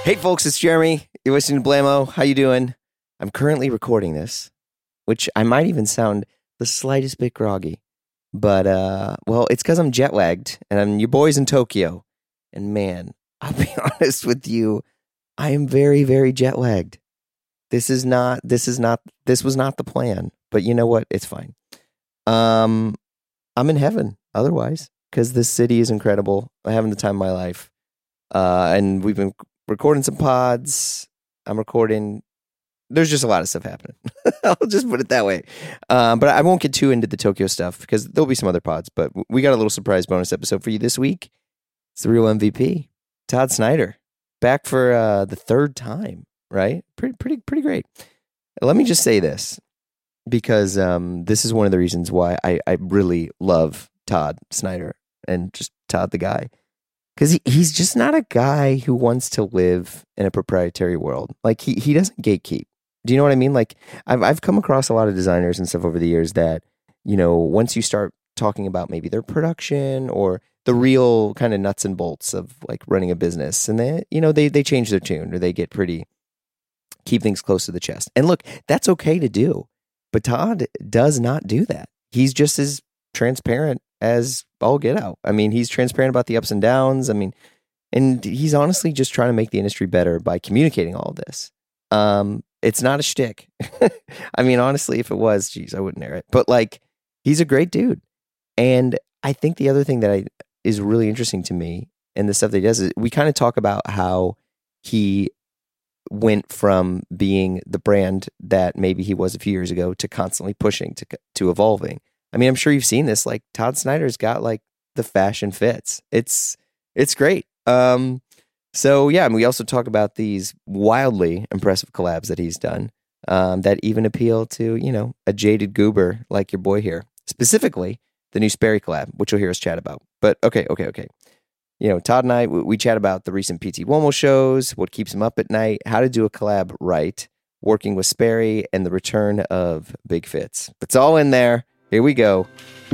Hey folks, it's Jeremy. You're listening to Blammo. How you doing? I'm currently recording this, which I might even sound the slightest bit groggy. But, well, it's because I'm jet lagged, and your boy's in Tokyo. And man, I'll be honest with you, I am very, very jet lagged. This was not the plan. But you know what? It's fine. I'm in heaven otherwise, because this city is incredible. I'm having the time of my life. And we've been recording some pods. I'm recording. There's just a lot of stuff happening. I'll just put it that way. But I won't get too into the Tokyo stuff because there'll be some other pods. But we got a little surprise bonus episode for you this week. It's the real MVP, Todd Snyder, back for the third time. Right? Pretty great. Let me just say this, because this is one of the reasons why I really love Todd Snyder and just Todd the guy. Because he's just not a guy who wants to live in a proprietary world. Like, he doesn't gatekeep. Do you know what I mean? Like, I've come across a lot of designers and stuff over the years that, you know, once you start talking about maybe their production or the real kind of nuts and bolts of like running a business, and they change their tune, or they get keep things close to the chest. And look, that's okay to do. But Todd does not do that. He's just as transparent as all get out. I mean, he's transparent about the ups and downs. I mean, and he's honestly just trying to make the industry better by communicating all of this. It's not a shtick. I mean, honestly, if it was, geez, I wouldn't air it. But like, he's a great dude. And I think the other thing that is really interesting to me and the stuff that he does is we kind of talk about how he went from being the brand that maybe he was a few years ago to constantly pushing to evolving. I mean, I'm sure you've seen this. Like, Todd Snyder's got like the fashion fits. It's great. So yeah, and we also talk about these wildly impressive collabs that he's done that even appeal to, you know, a jaded goober like your boy here. Specifically, the new Sperry collab, which you'll hear us chat about. But okay. You know, Todd and I, we chat about the recent PT Womo shows, what keeps him up at night, how to do a collab right, working with Sperry, and the return of Big Fits. It's all in there. Here we go.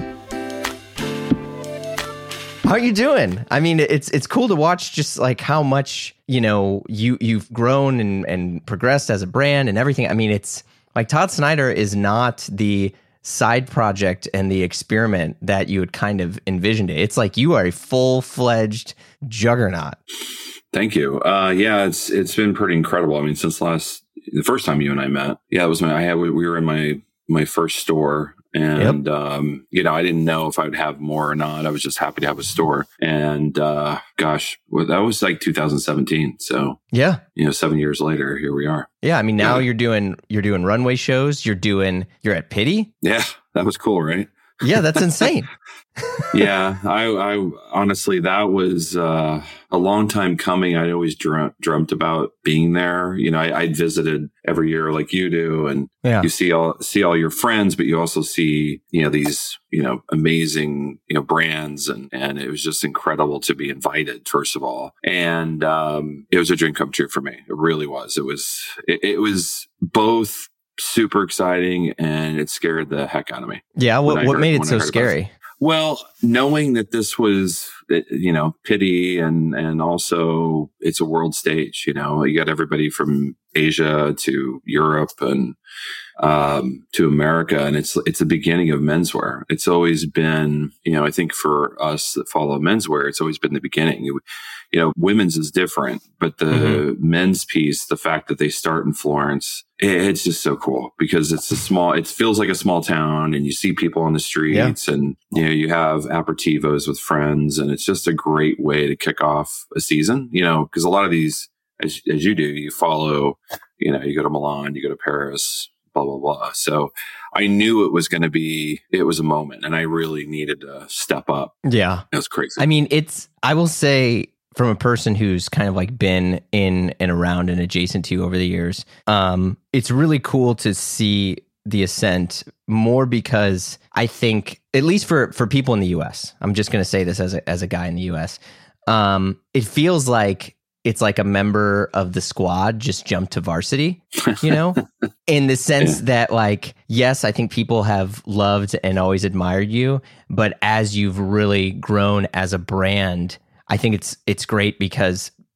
How are you doing? I mean, it's cool to watch just like how much, you know, you've grown and progressed as a brand and everything. I mean, it's like Todd Snyder is not the side project and the experiment that you had kind of envisioned it. It's like you are a full-fledged juggernaut. Thank you. Yeah, it's been pretty incredible. I mean, since the first time you and I met, yeah, it was we were in my first store. And, yep. You know, I didn't know if I would have more or not. I was just happy to have a store. And, gosh, well, that was like 2017. So, yeah, you know, 7 years later, here we are. Yeah. I mean, now you're doing runway shows. You're at Pity. Yeah. That was cool, right? Yeah. That's insane. Yeah. I honestly, that was, a long time coming. I'd always dreamt about being there. You know, I'd visited every year like you do, and you see all your friends, but you also see, you know, these, you know, amazing, you know, brands, and it was just incredible to be invited, first of all. And, it was a dream come true for me. It really was. It was both super exciting, and it scared the heck out of me. Yeah. What made it so scary? Well, knowing that this was, you know, Pity, and also it's a world stage, you know, you got everybody from Asia to Europe and to America, and it's the beginning of menswear. It's always been, you know, I think for us that follow menswear, it's always been the beginning. You know, women's is different, but the men's piece, the fact that they start in Florence, it's just so cool because it feels like a small town, and you see people on the streets, and, you know, you have aperitivos with friends, and it's just a great way to kick off a season, you know, because a lot of these, as you do, you follow, you know, you go to Milan, you go to Paris, blah, blah, blah. So I knew it was a moment, and I really needed to step up. Yeah. It was crazy. I mean, I will say, from a person who's kind of like been in and around and adjacent to you over the years, it's really cool to see the ascent more because I think, at least for people in the US, I'm just going to say this as a guy in the US, it feels like it's like a member of the squad just jumped to varsity, you know, in the sense that, like, yes, I think people have loved and always admired you, but as you've really grown as a brand, I think it's great because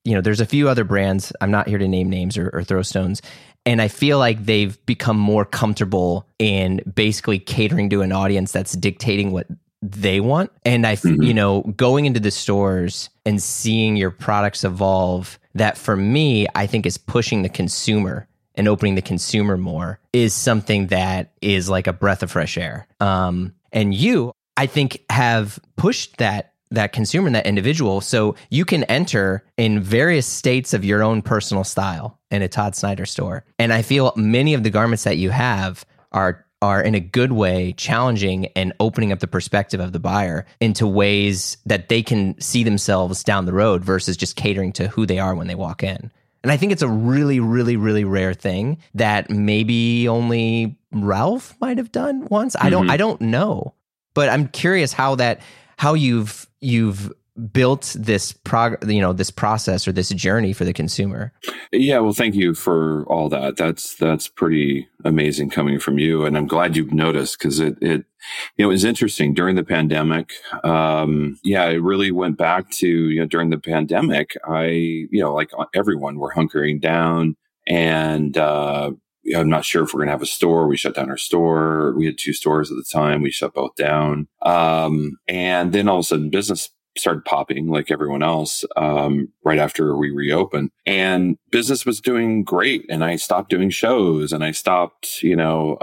there's a few other brands. I'm not here to name names or throw stones. And I feel like they've become more comfortable in basically catering to an audience that's dictating what they want. And going into the stores and seeing your products evolve, that for me, I think is pushing the consumer and opening the consumer more is something that is like a breath of fresh air. And you, I think, have pushed that consumer and that individual, so you can enter in various states of your own personal style in a Todd Snyder store. And I feel many of the garments that you have are in a good way challenging and opening up the perspective of the buyer into ways that they can see themselves down the road versus just catering to who they are when they walk in. And I think it's a really, really, really rare thing that maybe only Ralph might have done once. I don't know, but I'm curious how you've built this this process or this journey for the consumer. Yeah, well, thank you for all that. That's pretty amazing coming from you, and I'm glad you've noticed, because it was interesting during the pandemic. It really went back to during the pandemic. Like everyone, we're hunkering down, and I'm not sure if we're going to have a store. We shut down our store. We had 2 stores at the time. We shut both down. And then all of a sudden business started popping like everyone else, right after we reopened, and business was doing great. And I stopped doing shows, and I stopped, doing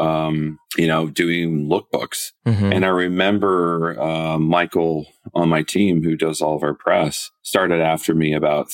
lookbooks. Mm-hmm. And I remember, Michael on my team, who does all of our press, started after me about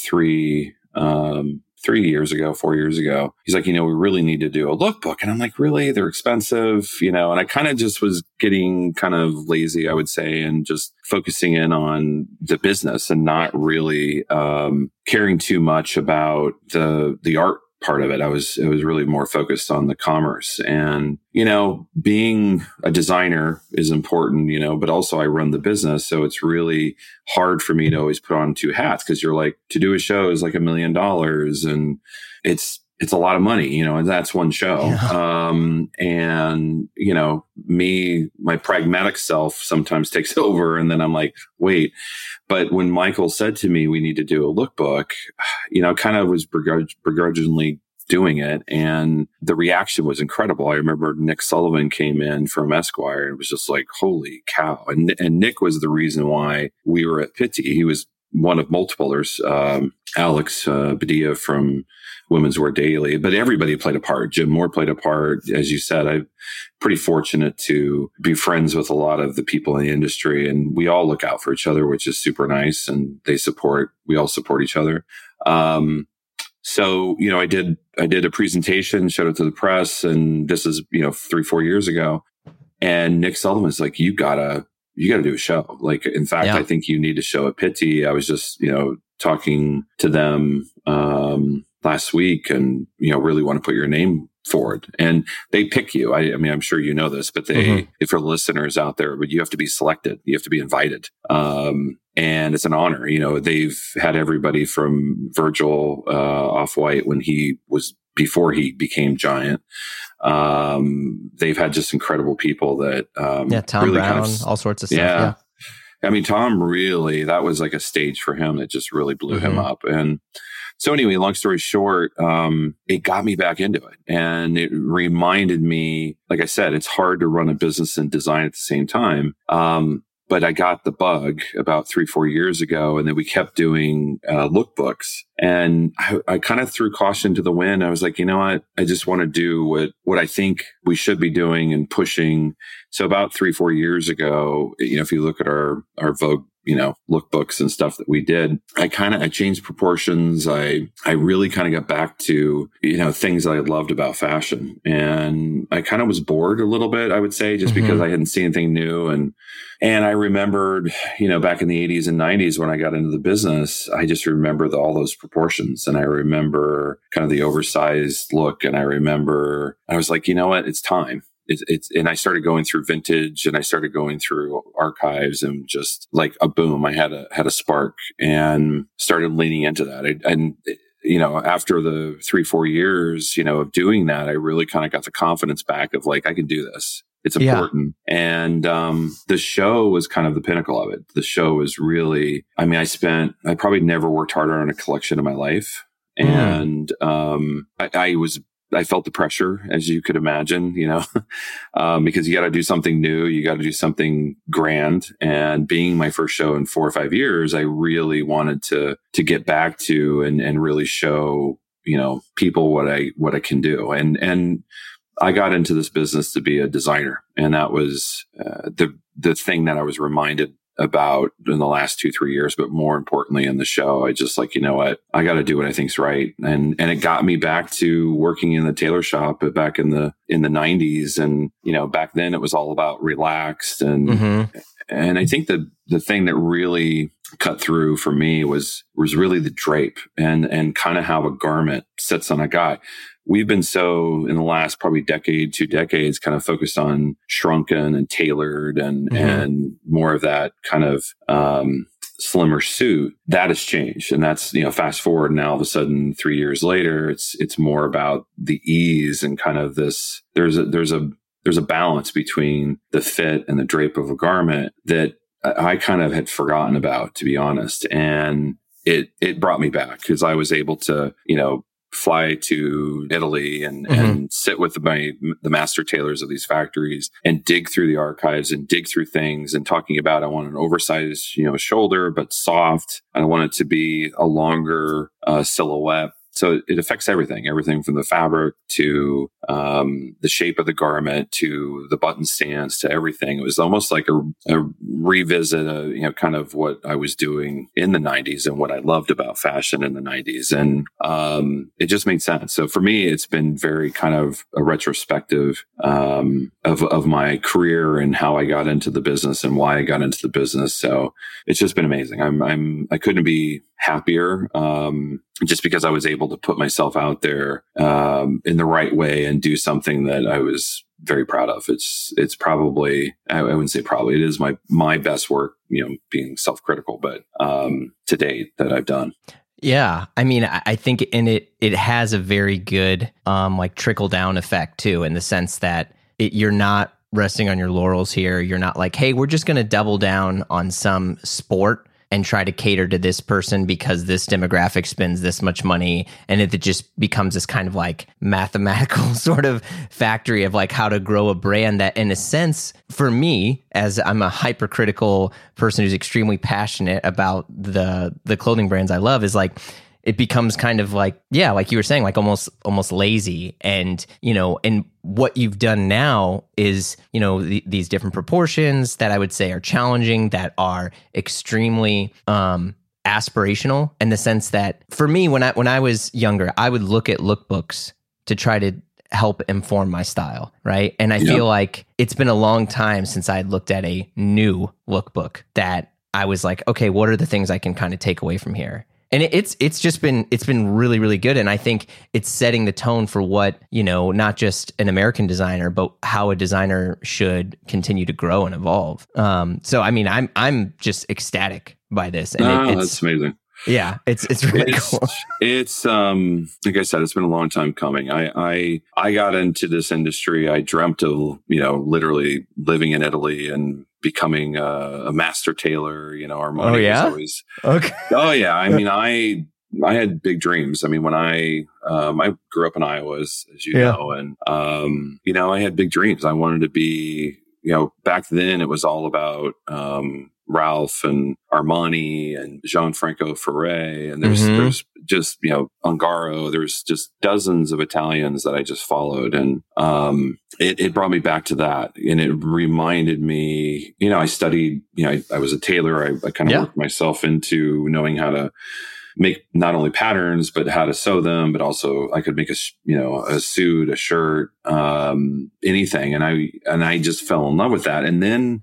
4 years ago. He's like, we really need to do a lookbook. And I'm like, really? They're expensive, and I kind of just was getting kind of lazy, I would say, and just focusing in on the business and not really caring too much about the art part of it. It was really more focused on the commerce. And, being a designer is important, but also I run the business. So it's really hard for me to always put on 2 hats, because you're like, to do a show is like $1 million, and it's a lot of money, and that's one show. Yeah. And, me, my pragmatic self sometimes takes over, and then I'm like, wait. But when Michael said to me, we need to do a lookbook, kind of was begrudgingly doing it. And the reaction was incredible. I remember Nick Sullivan came in from Esquire, and it was just like, holy cow. And Nick was the reason why we were at Pitti. He was one of multiple. There's Alex Badia from Women's Wear Daily, but everybody played a part. Jim Moore played a part. As you said, I'm pretty fortunate to be friends with a lot of the people in the industry, and we all look out for each other, which is super nice. And we all support each other. So, I did a presentation, showed it to the press, and this is, 3-4 years ago. And Nick Sullivan's like, you gotta do a show. Like, in fact, yeah. I think you need to show at Pitti. I was just, talking to them, last week, and, really want to put your name forward, and they pick you. I mean, I'm sure you know this, but if for listeners out there, but you have to be selected, you have to be invited. And it's an honor. They've had everybody from Virgil, Off-White before he became Giant. They've had just incredible people that, Tom really Brown, all sorts of stuff. Yeah. I mean, Tom really, that was like a stage for him that just really blew him up. And so anyway, long story short, it got me back into it, and it reminded me, like I said, it's hard to run a business and design at the same time. But I got the bug about 3-4 years ago, and then we kept doing lookbooks. And I kind of threw caution to the wind. I was like, you know what? I just want to do what I think we should be doing and pushing. So about 3-4 years ago, if you look at our Vogue, lookbooks and stuff that we did, I changed proportions. I really kind of got back to, things that I loved about fashion. And I kind of was bored a little bit, I would say, just because I hadn't seen anything new. And I remembered, back in the 80s and 90s when I got into the business, I just remember all those proportions. And I remember kind of the oversized look. And I remember, I was like, you know what? It's time. And I started going through vintage, and I started going through archives, and just like a boom, I had a spark and started leaning into that. After the 3-4 years, of doing that, I really kind of got the confidence back of like, I can do this. It's important. And the show was kind of the pinnacle of it. The show was really, I mean, I probably never worked harder on a collection in my life. And I felt the pressure, as you could imagine, because you got to do something new. You got to do something grand. And being my first show in 4 or 5 years, I really wanted to get back to and really show, people what I can do. And I got into this business to be a designer. And that was the thing that I was reminded about in the last 2-3 years, but more importantly in the show, I just like, you know what, I got to do what I think's right. And it got me back to working in the tailor shop back in the 90s. And, back then it was all about relaxed. And I think the thing that really cut through for me was really the drape and kind of how a garment sits on a guy. We've been so in the last probably decade, 2 decades, kind of focused on shrunken and tailored and more of that kind of slimmer suit. That has changed, and that's fast forward now. All of a sudden, 3 years later, it's more about the ease and kind of this. There's a balance between the fit and the drape of a garment that I kind of had forgotten about, to be honest, and it brought me back because I was able to fly to Italy and sit with the master tailors of these factories and dig through the archives and dig through things and talking about, I want an oversized, shoulder, but soft. I want it to be a longer silhouette. So it affects everything from the fabric to the shape of the garment to the button stance to everything. It was almost like a revisit of, kind of what I was doing in the 90s and what I loved about fashion in the 90s. And it just made sense. So for me, it's been very kind of a retrospective of my career and how I got into the business and why I got into the business. So it's just been amazing. I couldn't be happier just because I was able to put myself out there in the right way and do something that I was very proud of. It's probably, I wouldn't say probably, it is my best work, being self-critical, but to date that I've done. Yeah. I mean, I think it has a very good like trickle down effect too, in the sense that you're not resting on your laurels here. You're not like, hey, we're just going to double down on some sport and try to cater to this person because this demographic spends this much money. And it just becomes this kind of like mathematical sort of factory of like how to grow a brand that, in a sense, for me, as I'm a hypercritical person who's extremely passionate about the clothing brands I love, is like, it becomes kind of like, yeah, like you were saying, like almost lazy. And, and what you've done now is, these different proportions that I would say are challenging, that are extremely aspirational, in the sense that for me, when I was younger, I would look at lookbooks to try to help inform my style, right? And I feel like it's been a long time since I looked at a new lookbook that I was like, okay, what are the things I can kind of take away from here? And it's been really, really good. And I think it's setting the tone for what, not just an American designer, but how a designer should continue to grow and evolve. So, I mean, I'm just ecstatic by this. And that's amazing. Yeah, it's really cool. It's like I said, it's been a long time coming. I got into this industry. I dreamt of, literally living in Italy and becoming a master tailor. Armani was always okay. Oh yeah, I mean, I had big dreams. I mean, when I grew up in Iowa, as you know, and I had big dreams. I wanted to be, back then it was all about Ralph and Armani and Gianfranco Ferré, and there's just Ungaro. There's just dozens of Italians that I just followed, and it brought me back to that, and it reminded me. I studied. I was a tailor. I kind of worked myself into knowing how to make not only patterns but how to sew them, but also I could make a suit, a shirt, anything, and I just fell in love with that, and then.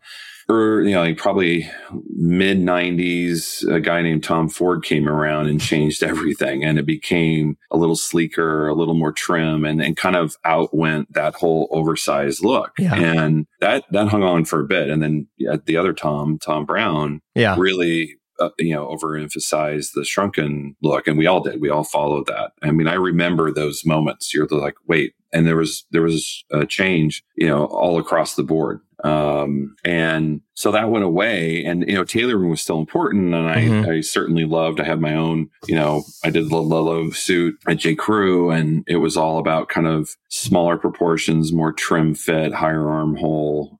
Probably mid 90s, a guy named Tom Ford came around and changed everything, and it became a little sleeker, a little more trim, and kind of outwent that whole oversized look. Yeah. And that hung on for a bit. And then the other Tom Brown, really overemphasize the shrunken look. And we all did. We all followed that. I mean, I remember those moments. You're like, wait. And there was a change, all across the board. And so that went away, and, tailoring was still important. And I certainly loved, I had my own, I did the Lolo suit at J. Crew, and it was all about kind of smaller proportions, more trim fit, higher armhole.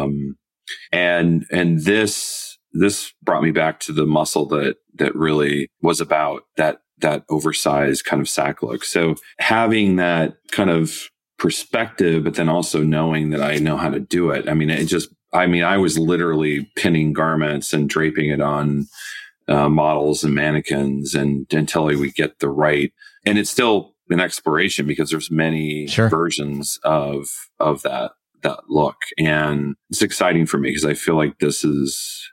And this brought me back to the muscle that really was about that oversized kind of sack look. So having that kind of perspective, but then also knowing that I know how to do it. I mean, I was literally pinning garments and draping it on models and mannequins and until we get the right, and it's still an exploration because there's many versions of that look. And it's exciting for me because I feel like this is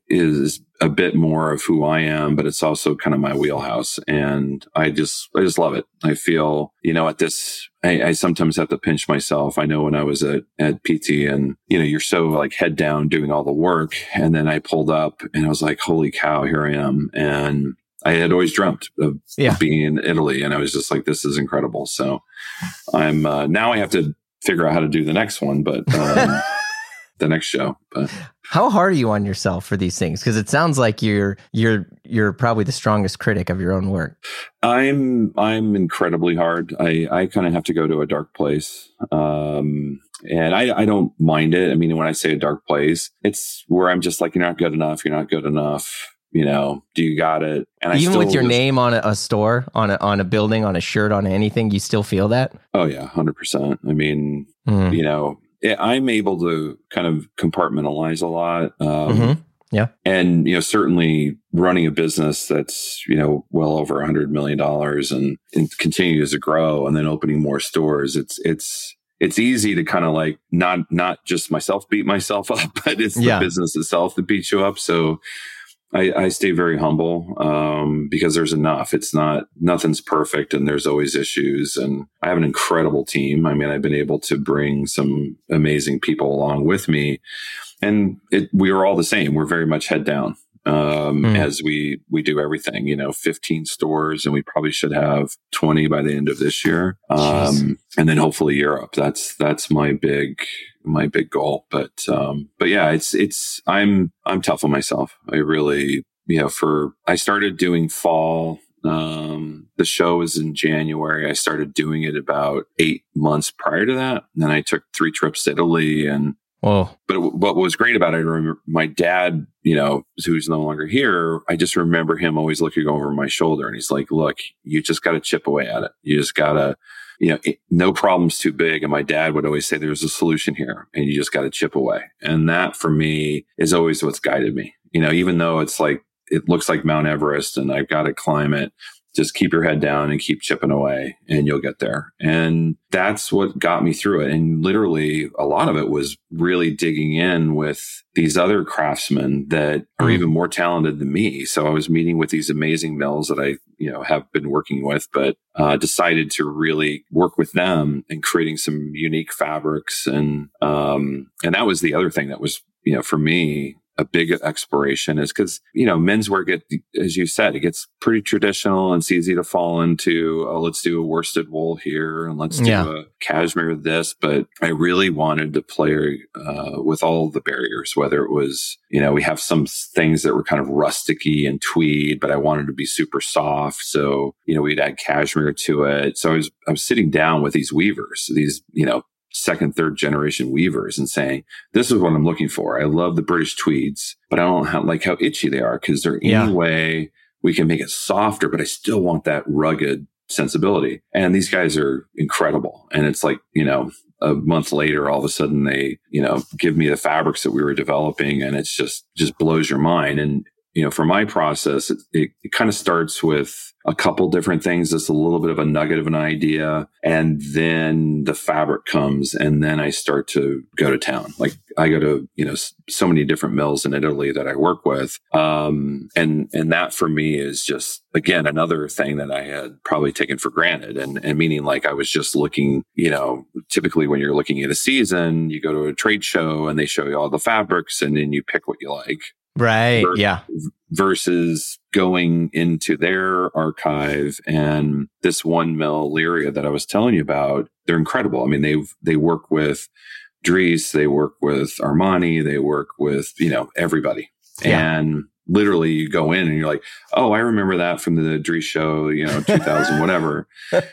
a bit more of who I am, but it's also kind of my wheelhouse. And I just love it. I feel, at this, I sometimes have to pinch myself. I know when I was at PT and, you're so like head down doing all the work. And then I pulled up and I was like, holy cow, here I am. And I had always dreamt of being in Italy. And I was just like, this is incredible. So I'm, now I have to figure out how to do the next one, but the next show. But how hard are you on yourself for these things? Because it sounds like you're probably the strongest critic of your own work. I'm incredibly hard. I kind of have to go to a dark place. And I don't mind it. I mean, when I say a dark place, it's where I'm just like, you're not good enough. You're not good enough. Do you got it? And even with your name on a store, on a building, on a shirt, on anything, you still feel that? Oh yeah, 100%. I mean, I'm able to kind of compartmentalize a lot. Yeah. And, certainly running a business that's, well over $100 million and continues to grow and then opening more stores. It's easy to kind of like not just myself beat myself up, but it's the business itself that beats you up. So I stay very humble because there's enough. Nothing's perfect and there's always issues. And I have an incredible team. I mean, I've been able to bring some amazing people along with me. And we are all the same. We're very much head down as we do everything, 15 stores, and we probably should have 20 by the end of this year. And then hopefully Europe. That's my big goal. But yeah, I'm tough on myself. I really, I started doing fall. The show was in January. I started doing it about 8 months prior to that. And then I took 3 trips to Italy and, whoa. But what was great about it, I remember my dad, who's no longer here, I just remember him always looking over my shoulder and he's like, look, you just got to chip away at it. You just got to, no problem's too big. And my dad would always say, there's a solution here and you just got to chip away. And that for me is always what's guided me, even though it's like, it looks like Mount Everest and I've got to climb it. Just keep your head down and keep chipping away and you'll get there. And that's what got me through it. And literally a lot of it was really digging in with these other craftsmen that are even more talented than me. So I was meeting with these amazing mills that I, have been working with, but decided to really work with them and creating some unique fabrics. And that was the other thing that was, for me, a big exploration is because, menswear as you said, it gets pretty traditional and it's easy to fall into, let's do a worsted wool here and let's do a cashmere this. But I really wanted to play with all the barriers, whether it was, we have some things that were kind of rusticy and tweed, but I wanted to be super soft. So, we'd add cashmere to it. So I was sitting down with these weavers, these, second, third generation weavers and saying, this is what I'm looking for. I love the British tweeds, but I don't like how itchy they are. Cause there any way we can make it softer, but I still want that rugged sensibility. And these guys are incredible. And it's like, a month later, all of a sudden they, give me the fabrics that we were developing and it's just blows your mind. And, for my process, it kind of starts with a couple different things. It's a little bit of a nugget of an idea. And then the fabric comes and then I start to go to town. Like I go to, so many different mills in Italy that I work with. And that for me is just, again, another thing that I had probably taken for granted and meaning like I was just looking, typically when you're looking at a season, you go to a trade show and they show you all the fabrics and then you pick what you like. Right. versus going into their archive. And this one mill, Lyria, that I was telling you about, they're incredible. I mean, they work with Dries, they work with Armani, they work with, everybody. Yeah. And literally you go in and you're like, oh, I remember that from the Dries show, 2000, whatever.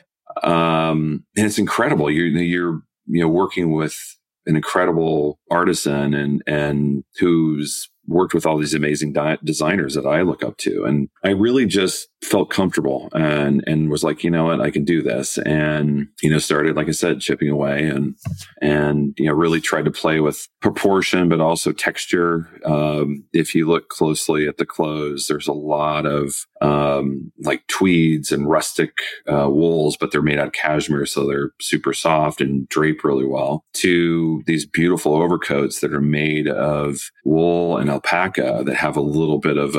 And it's incredible. You're working with an incredible artisan and who's worked with all these amazing designers that I look up to. And I really just felt comfortable and was like, you know what, I can do this. And, started, like I said, chipping away and really tried to play with proportion, but also texture. If you look closely at the clothes, there's a lot of, like tweeds and rustic, wools, but they're made out of cashmere. So they're super soft and drape really well, to these beautiful overcoats that are made of wool and alpaca that have a little bit of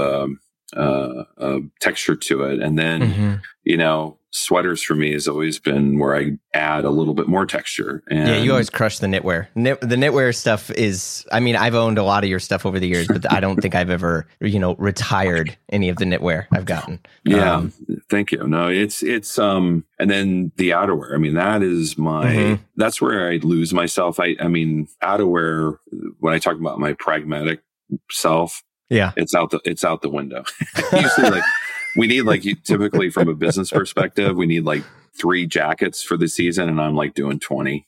a texture to it. And then, sweaters for me has always been where I add a little bit more texture. And yeah, you always crush the knitwear. The knitwear stuff is, I mean, I've owned a lot of your stuff over the years, but I don't think I've ever, retired any of the knitwear I've gotten. Yeah. Thank you. No, it's, and then the outerwear. I mean, that is that's where I lose myself. I mean, outerwear, when I talk about my pragmatic self, yeah, it's out the window. Usually, we need typically from a business perspective, we need 3 jackets for the season, and I'm doing 20.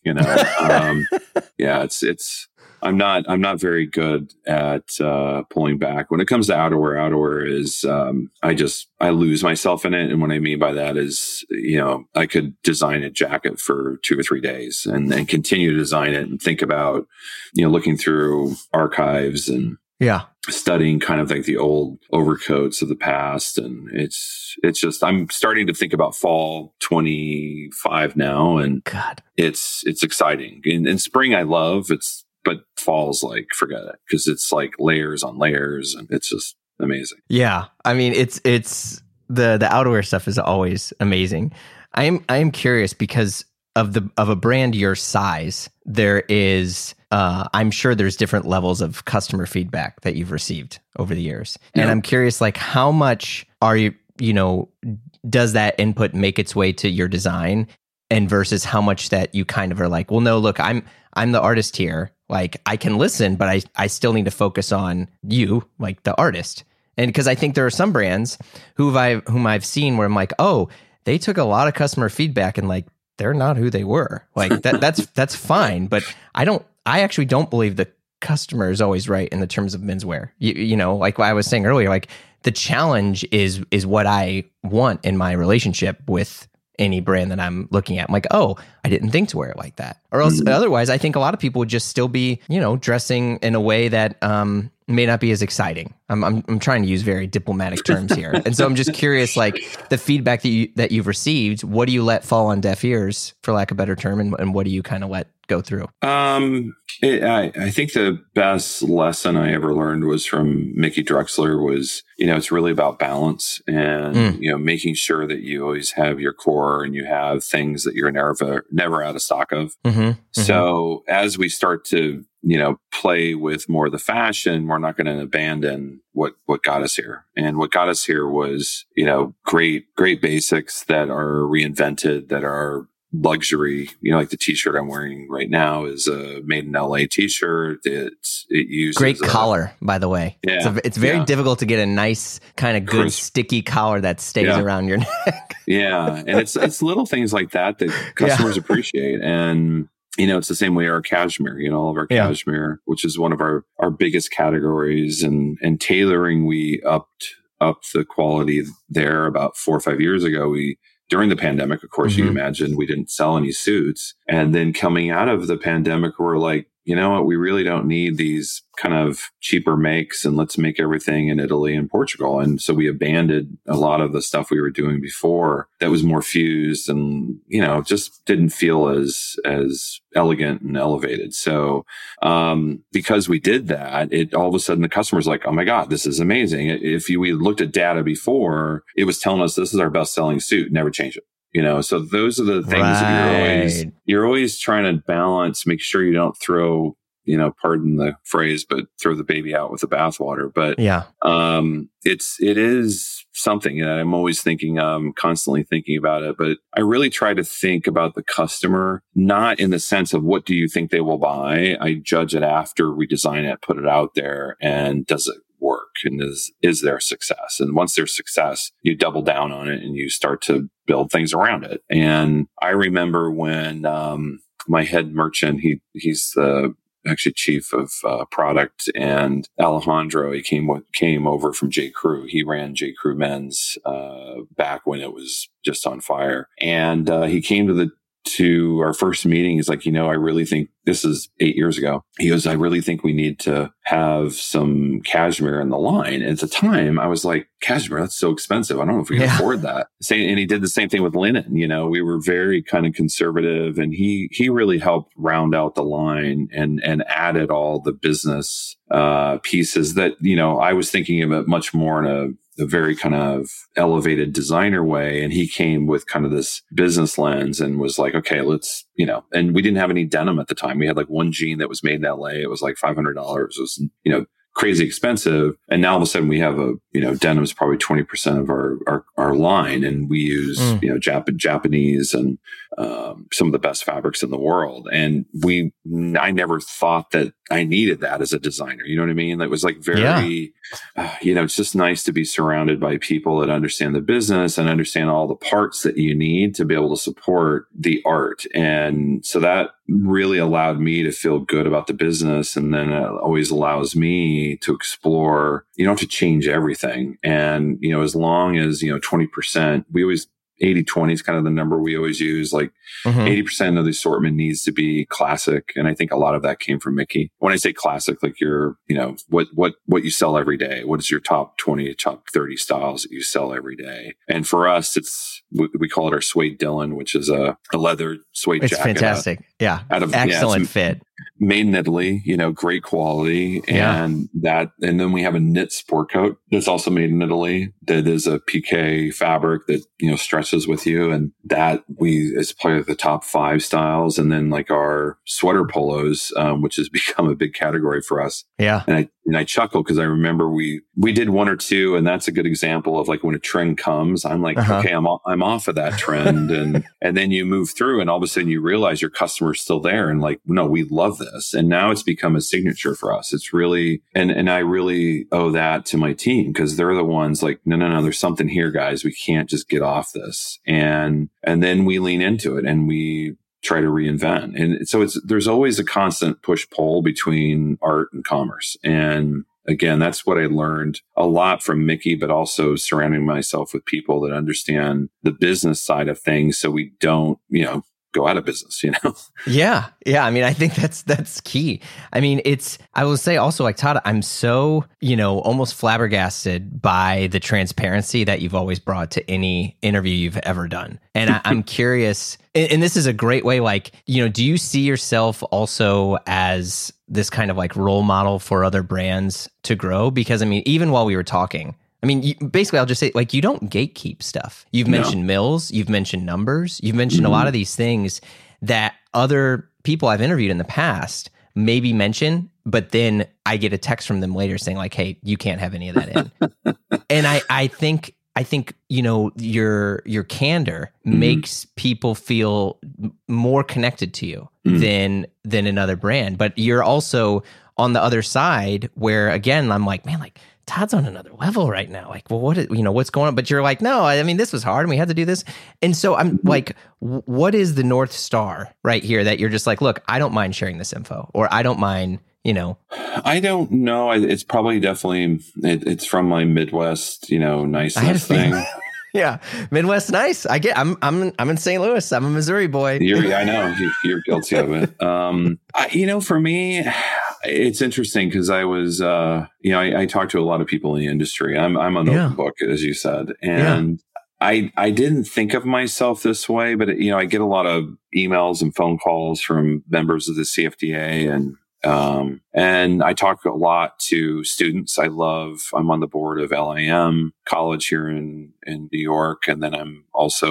Yeah, I'm not very good at pulling back when it comes to outerwear. Outerwear is I lose myself in it, and what I mean by that is I could design a jacket for 2 or 3 days and then continue to design it and think about looking through archives and studying kind of the old overcoats of the past. And it's just, I'm starting to think about fall 25 now. And God, it's exciting. In spring, I love but fall's forget it. 'Cause it's layers on layers and it's just amazing. Yeah. I mean, it's the outerwear stuff is always amazing. I am curious because of a brand your size, there is, I'm sure there's different levels of customer feedback that you've received over the years. Yeah. And I'm curious, how much are you, does that input make its way to your design, and versus how much that you kind of are well, no, look, I'm the artist here. I can listen, but I still need to focus on you, the artist. And because I think there are some brands whom I've seen where I'm oh, they took a lot of customer feedback and they're not who they were. That's fine, but I actually don't believe the customer is always right in the terms of menswear. Like what I was saying earlier, the challenge is what I want in my relationship with any brand that I'm looking at. I'm oh, I didn't think to wear it like that. Or else otherwise, I think a lot of people would just still be, dressing in a way that may not be as exciting. I'm trying to use very diplomatic terms here. And so I'm just curious, the feedback that you've received, what do you let fall on deaf ears, for lack of a better term, and what do you kind of let go through? I think the best lesson I ever learned was from Mickey Drexler was, it's really about balance and, making sure that you always have your core and you have things that you're never out of stock of. So as we start to, play with more of the fashion, we're not going to abandon what got us here. And what got us here was, great basics that are reinvented, that are luxury. The t-shirt I'm wearing right now is a made in LA t-shirt. It uses great collar, by the way. Yeah, it's very difficult to get a nice kind of good sticky collar that stays around your neck. Yeah. And it's little things like that customers appreciate. And it's the same way our cashmere, all of our cashmere, which is one of our biggest categories, and tailoring, we upped the quality there about 4 or 5 years ago. During the pandemic, of course, you can imagine we didn't sell any suits. And then coming out of the pandemic, we're you know what, we really don't need these kind of cheaper makes, and let's make everything in Italy and Portugal. And so we abandoned a lot of the stuff we were doing before that was more fused and, just didn't feel as elegant and elevated. So, because we did that, all of a sudden the customer's oh my God, this is amazing. If we looked at data before, it was telling us this is our best selling suit, never change it. So those are the things that you're always trying to balance, make sure you don't throw, pardon the phrase, but throw the baby out with the bathwater. But yeah, it is something that I'm always thinking, constantly thinking about it. But I really try to think about the customer, not in the sense of what do you think they will buy. I judge it after we design it, put it out there, and does it work, and is there success? And once there's success, you double down on it and you start to build things around it. And I remember when my head merchant, he's the actually chief of product, and Alejandro, he came over from J. Crew. He ran J. Crew Men's back when it was just on fire, and he came to our first meeting. He's like, I really think, this is 8 years ago. He goes, I really think we need to have some cashmere in the line. And at the time I was like, cashmere, that's so expensive. I don't know if we can afford that. And he did the same thing with linen. We were very kind of conservative, and he really helped round out the line and added all the business pieces that, I was thinking of it much more in a very kind of elevated designer way. And he came with kind of this business lens and was like, okay, let's, and we didn't have any denim at the time. We had like one jean that was made in LA. It was like $500. It was, crazy expensive. And now all of a sudden we have denim is probably 20% of our line. And we use, Japanese and some of the best fabrics in the world. And I never thought that I needed that as a designer. You know what I mean? That was like very, it's just nice to be surrounded by people that understand the business and understand all the parts that you need to be able to support the art. And so that really allowed me to feel good about the business. And then it always allows me to explore, you don't have to change everything. And, as long as, 20%, we always 80-20 is kind of the number we always use. Like 80% of the assortment needs to be classic. And I think a lot of that came from Mickey. When I say classic, like what you sell every day, what is your top 20, top 30 styles that you sell every day? And for us, we call it our Suede Dylan, which is a leather suede jacket. It's fantastic. Excellent fit. Made in Italy, great quality. And then we have a knit sport coat that's also made in Italy. That is a PK fabric that, stretches with you. And that it's probably the top 5 styles. And then like our sweater polos, which has become a big category for us. Yeah. And I chuckle because I remember we did 1 or 2, and that's a good example of like when a trend comes, I'm like, okay, I'm off of that trend. and then you move through and all of a sudden you realize your customer's still there and like, no, we love this. And now it's become a signature for us. It's really, and I really owe that to my team because they're the ones like, no, there's something here, guys. We can't just get off this. And then we lean into it and we try to reinvent. And so there's always a constant push-pull between art and commerce. And again, that's what I learned a lot from Mickey, but also surrounding myself with people that understand the business side of things so we don't, go out of business, Yeah. I mean, I think that's key. I mean, I will say also, like Todd, I'm so, almost flabbergasted by the transparency that you've always brought to any interview you've ever done. And I'm curious, and this is a great way, like, do you see yourself also as this kind of like role model for other brands to grow? Because I mean, even while we were talking, basically, I'll just say, like, you don't gatekeep stuff. You've mentioned Mills, you've mentioned numbers, you've mentioned a lot of these things that other people I've interviewed in the past maybe mention, but then I get a text from them later saying like, hey, you can't have any of that in. And I think your candor makes people feel more connected to you than another brand. But you're also on the other side where, again, I'm like, man, like, Todd's on another level right now. Like, well, what's going on? But you're like, no, I mean, this was hard and we had to do this. And so I'm like, what is the North Star right here that you're just like, look, I don't mind sharing this info, or I don't mind, I don't know. It's probably definitely, it's from my Midwest, niceness thing. Yeah. Midwest nice. I get, I'm in St. Louis. I'm a Missouri boy. I know you're guilty of it. For me, it's interesting because I was, I talked to a lot of people in the industry. I'm an open book, as you said. And I didn't think of myself this way, but I get a lot of emails and phone calls from members of the CFDA and I talk a lot to students. I'm on the board of LIM College here in New York. And then I'm also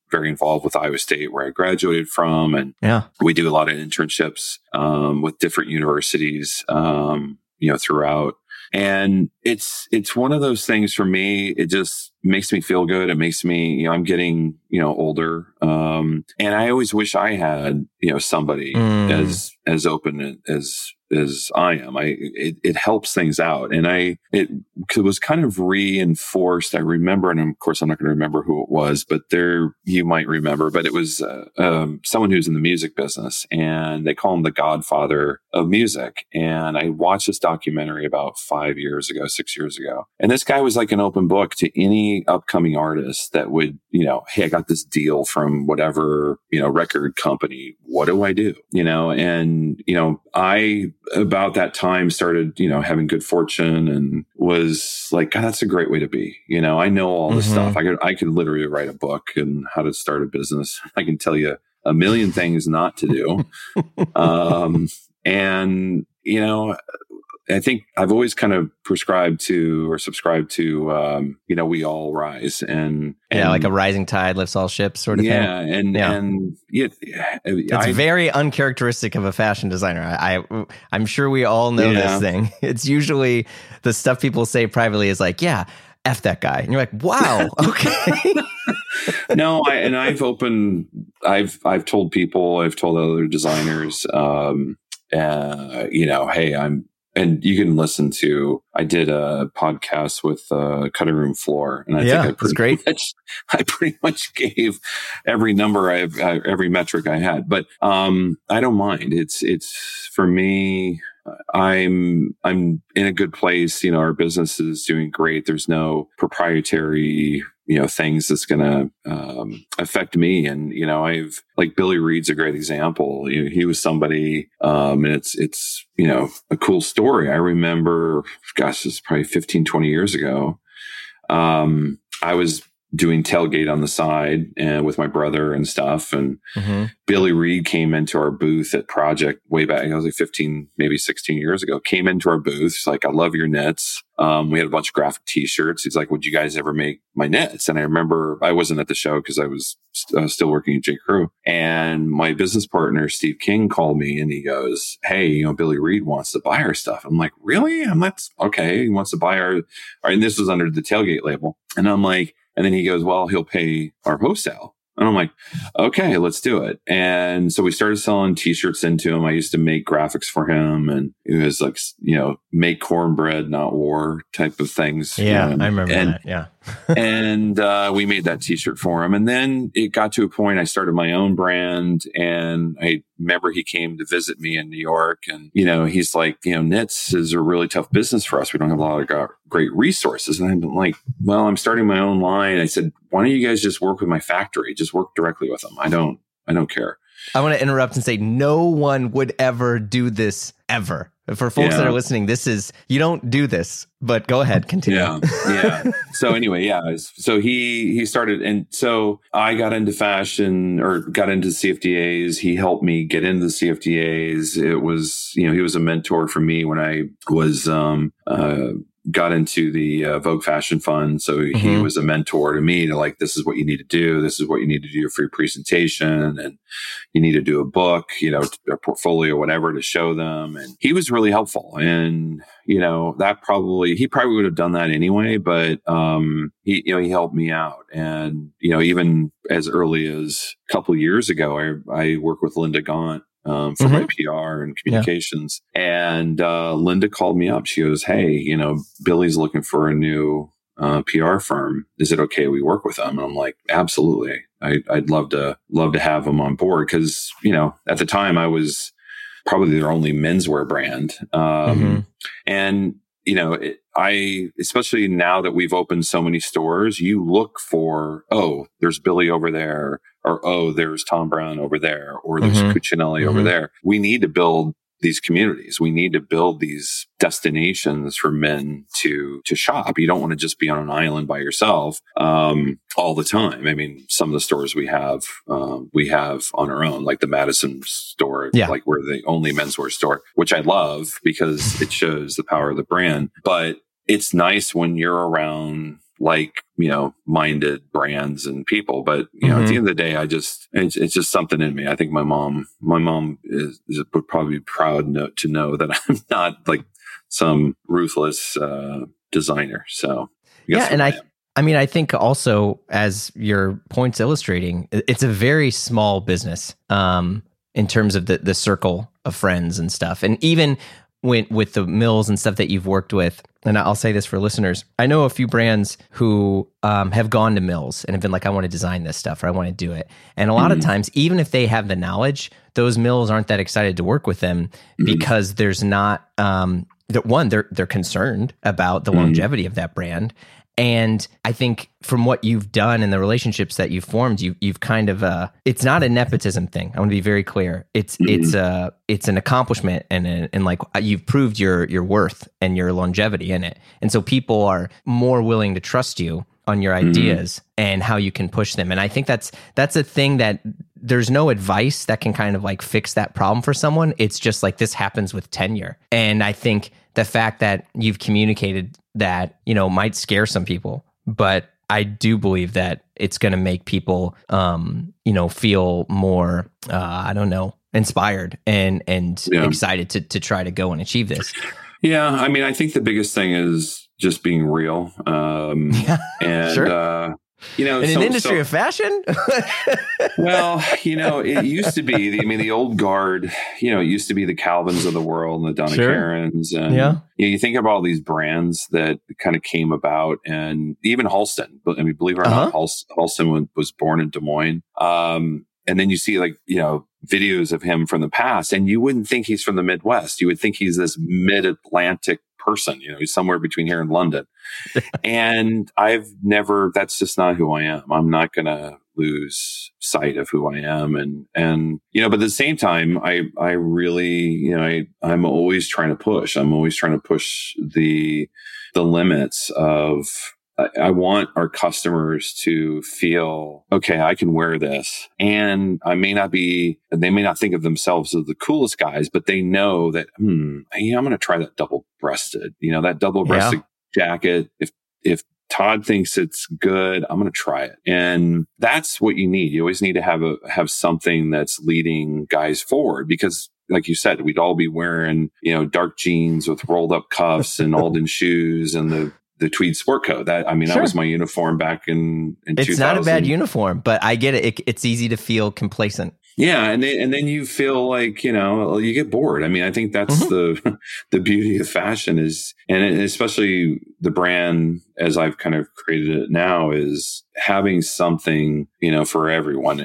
very involved with Iowa State, where I graduated from. And we do a lot of internships with different universities, throughout. And it's one of those things for me. It just makes me feel good. It makes me, I'm getting, older. And I always wish I had, somebody as open as I am. It helps things out. And it was kind of reinforced. I remember, and of course I'm not going to remember who it was, but you might remember, but it was someone who's in the music business, and they call him the godfather of music. And I watched this documentary about 6 years ago. And this guy was like an open book to any upcoming artist that would, hey, I got this deal from whatever, record company. What do I do? And, I, about that time, started, having good fortune, and was like, God, that's a great way to be. I know all this stuff. I could literally write a book and how to start a business. I can tell you a million things not to do. And, I think I've always kind of subscribed to, we all rise, and like a rising tide lifts all ships sort of thing. It's very uncharacteristic of a fashion designer. I'm sure we all know this thing. It's usually the stuff people say privately is like, yeah, F that guy. And you're like, wow, okay. No, I've told people, I've told other designers, hey, and you can listen to, I did a podcast with Cutting Room Floor, and I think I pretty much gave every number every metric I had, but I don't mind. It's for me, I'm in a good place. Our business is doing great. There's no proprietary things that's going to affect me. And, I've, like, Billy Reed's a great example. He was somebody, and it's, a cool story. I remember, gosh, this is probably 15, 20 years ago. I was doing tailgate on the side and with my brother and stuff. And Billy Reed came into our booth at Project way back. I was like 15, maybe 16 years ago, came into our booth. He's like, I love your knits. We had a bunch of graphic t-shirts. He's like, would you guys ever make my knits? And I remember I wasn't at the show because I was still working at J. Crew. And my business partner, Steve King, called me and he goes, hey, Billy Reed wants to buy our stuff. I'm like, really? I'm like, okay. He wants to buy our, and this was under the Tailgate label. And I'm like, and then he goes, well, he'll pay our wholesale. And I'm like, okay, let's do it. And so we started selling t-shirts into him. I used to make graphics for him, and it was like, make cornbread, not war type of things. Yeah, I remember that. Yeah. And we made that t-shirt for him. And then it got to a point I started my own brand, and I remember he came to visit me in New York, and, he's like, knits is a really tough business for us. We don't have a lot of great resources. And I'm like, well, I'm starting my own line. I said, why don't you guys just work with my factory? Just work directly with them. I don't care. I want to interrupt and say no one would ever do this ever. For folks that are listening, you don't do this, but go ahead, continue. Yeah. So anyway, so he started, and so I got into fashion, or got into CFDAs. He helped me get into the CFDAs. It was, he was a mentor for me when I was, got into the Vogue Fashion Fund. So he was a mentor to me, to like, this is what you need to do. This is what you need to do for your presentation. And you need to do a book, a portfolio, whatever, to show them. And he was really helpful. And, he probably would have done that anyway, but, he helped me out. And, even as early as a couple of years ago, I worked with Linda Gaunt for my PR and communications. Yeah. And Linda called me up. She goes, hey, Billy's looking for a new PR firm. Is it okay we work with them? And I'm like, absolutely. I'd love to have them on board, because, at the time I was probably their only menswear brand. And, especially now that we've opened so many stores, you look for, oh, there's Billy over there, or, oh, there's Tom Brown over there, or there's Cucinelli over there. We need to build these communities. We need to build these destinations for men to shop. You don't want to just be on an island by yourself all the time. I mean, some of the stores we have on our own, like the Madison store, like we're the only menswear store, which I love because it shows the power of the brand. But it's nice when you're around minded brands and people. But, at the end of the day, it's just something in me. I think my mom would probably be proud to know that I'm not like some ruthless designer. So yeah. And I think also, as your point's illustrating, it's a very small business in terms of the circle of friends and stuff. And even with the mills and stuff that you've worked with, and I'll say this for listeners, I know a few brands who have gone to mills and have been like, I want to design this stuff, or I want to do it. And a lot of times, even if they have the knowledge, those mills aren't that excited to work with them because there's not, they're concerned about the longevity of that brand. And I think from what you've done and the relationships that you've formed, you've kind of it's not a nepotism thing. I want to be very clear. It's an accomplishment, and like you've proved your worth and your longevity in it. And so people are more willing to trust you on your ideas and how you can push them. And I think that's a thing that there's no advice that can kind of like fix that problem for someone. It's just like this happens with tenure. And I think the fact that you've communicated that, might scare some people, but I do believe that it's going to make people, feel more, inspired and excited to try to go and achieve this. Yeah. I mean, I think the biggest thing is just being real. And, sure. In an industry of fashion? Well, it used to be, the old guard, it used to be the Calvins of the world and the Donna Karens. And you think of all these brands that kind of came about, and even Halston. I mean, believe it or not, Halston was born in Des Moines. And then you see videos of him from the past, and you wouldn't think he's from the Midwest. You would think he's this mid-Atlantic person, he's somewhere between here and London. And that's just not who I am. I'm not going to lose sight of who I am. And but at the same time, I really, I'm always trying to push. I'm always trying to push the limits of, I want our customers to feel, okay, I can wear this. And they may not think of themselves as the coolest guys, but they know that, I'm going to try that double-breasted, that double-breasted jacket. If Todd thinks it's good, I'm going to try it. And that's what you need. You always need to have something that's leading guys forward, because like you said, we'd all be wearing, dark jeans with rolled up cuffs and Alden shoes and the tweed sport coat. That was my uniform back in 2000. It's not a bad uniform, but I get it. It's easy to feel complacent. Yeah. And then you feel like, you get bored. I mean, I think that's the beauty of fashion is, and especially the brand as I've kind of created it now, is having something, for everyone,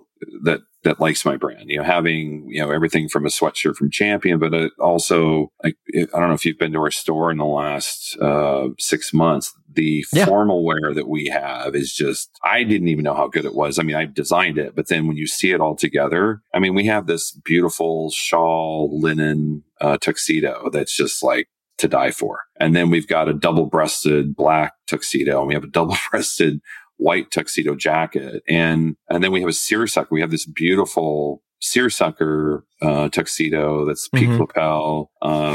that likes my brand, having, everything from a sweatshirt from Champion, but also, like, I don't know if you've been to our store in the last 6 months, the formal wear that we have is just, I didn't even know how good it was. I mean, I designed it, but then when you see it all together, I mean, we have this beautiful shawl linen tuxedo that's just like to die for. And then we've got a double-breasted black tuxedo, and we have a double-breasted white tuxedo jacket. And then we have a seersucker. We have this beautiful seersucker tuxedo that's peak lapel.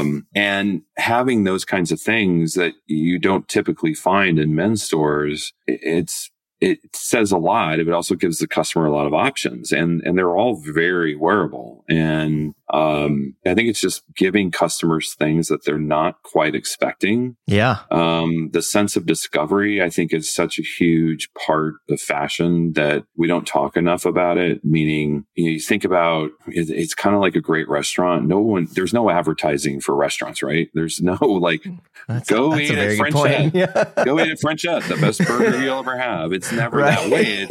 And having those kinds of things that you don't typically find in men's stores, it says a lot. It also gives the customer a lot of options, and they're all very wearable. And I think it's just giving customers things that they're not quite expecting. Yeah. The sense of discovery, I think, is such a huge part of fashion that we don't talk enough about it. Meaning, you think about it's kind of like a great restaurant. There's no advertising for restaurants, right? There's no go eat at Frenchette. Yeah. Go eat at Frenchette, the best burger you'll ever have. It's never that way.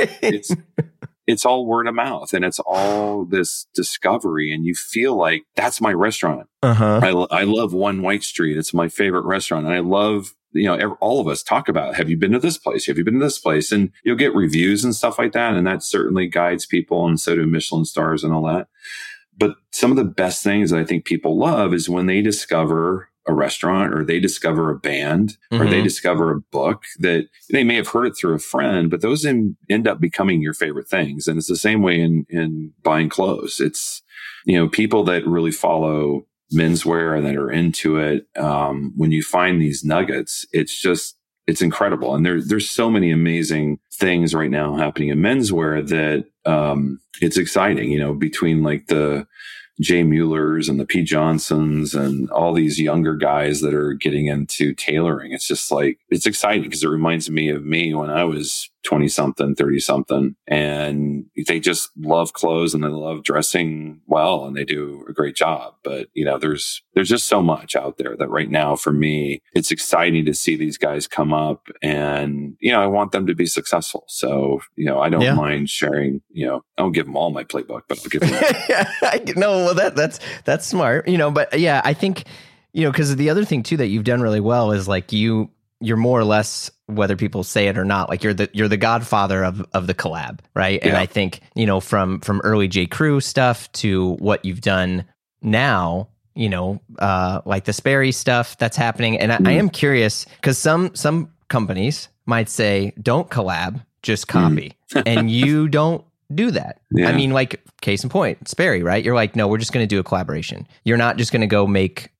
It's all word of mouth, and it's all this discovery, and you feel like that's my restaurant. I love One White Street. It's my favorite restaurant. And I love, all of us talk about, have you been to this place? Have you been to this place? And you'll get reviews and stuff like that. And that certainly guides people. And so do Michelin stars and all that. But some of the best things that I think people love is when they discover a restaurant, or they discover a band, or they discover a book that they may have heard it through a friend, but those end up becoming your favorite things. And it's the same way in buying clothes. It's, people that really follow menswear and that are into it. When you find these nuggets, it's it's incredible. And there's so many amazing things right now happening in menswear that it's exciting, between like the Jay Muellers and the P. Johnsons and all these younger guys that are getting into tailoring. It's just like, it's exciting because it reminds me of me when I was 20 something, 30 something, and they just love clothes and they love dressing well and they do a great job. But, there's just so much out there that right now for me, it's exciting to see these guys come up and, I want them to be successful. So, I don't mind sharing, I don't give them all my playbook, but I'll give them. No, well, that's smart, but yeah, I think, because the other thing too, that you've done really well is like you're more or less, whether people say it or not, like you're the godfather of the collab, right? Yeah. And I think, from early J. Crew stuff to what you've done now, like the Sperry stuff that's happening. And I am curious because some companies might say, don't collab, just copy. And you don't do that. Yeah. I mean, like case in point, Sperry, right? You're like, no, we're just going to do a collaboration. You're not just going to go make,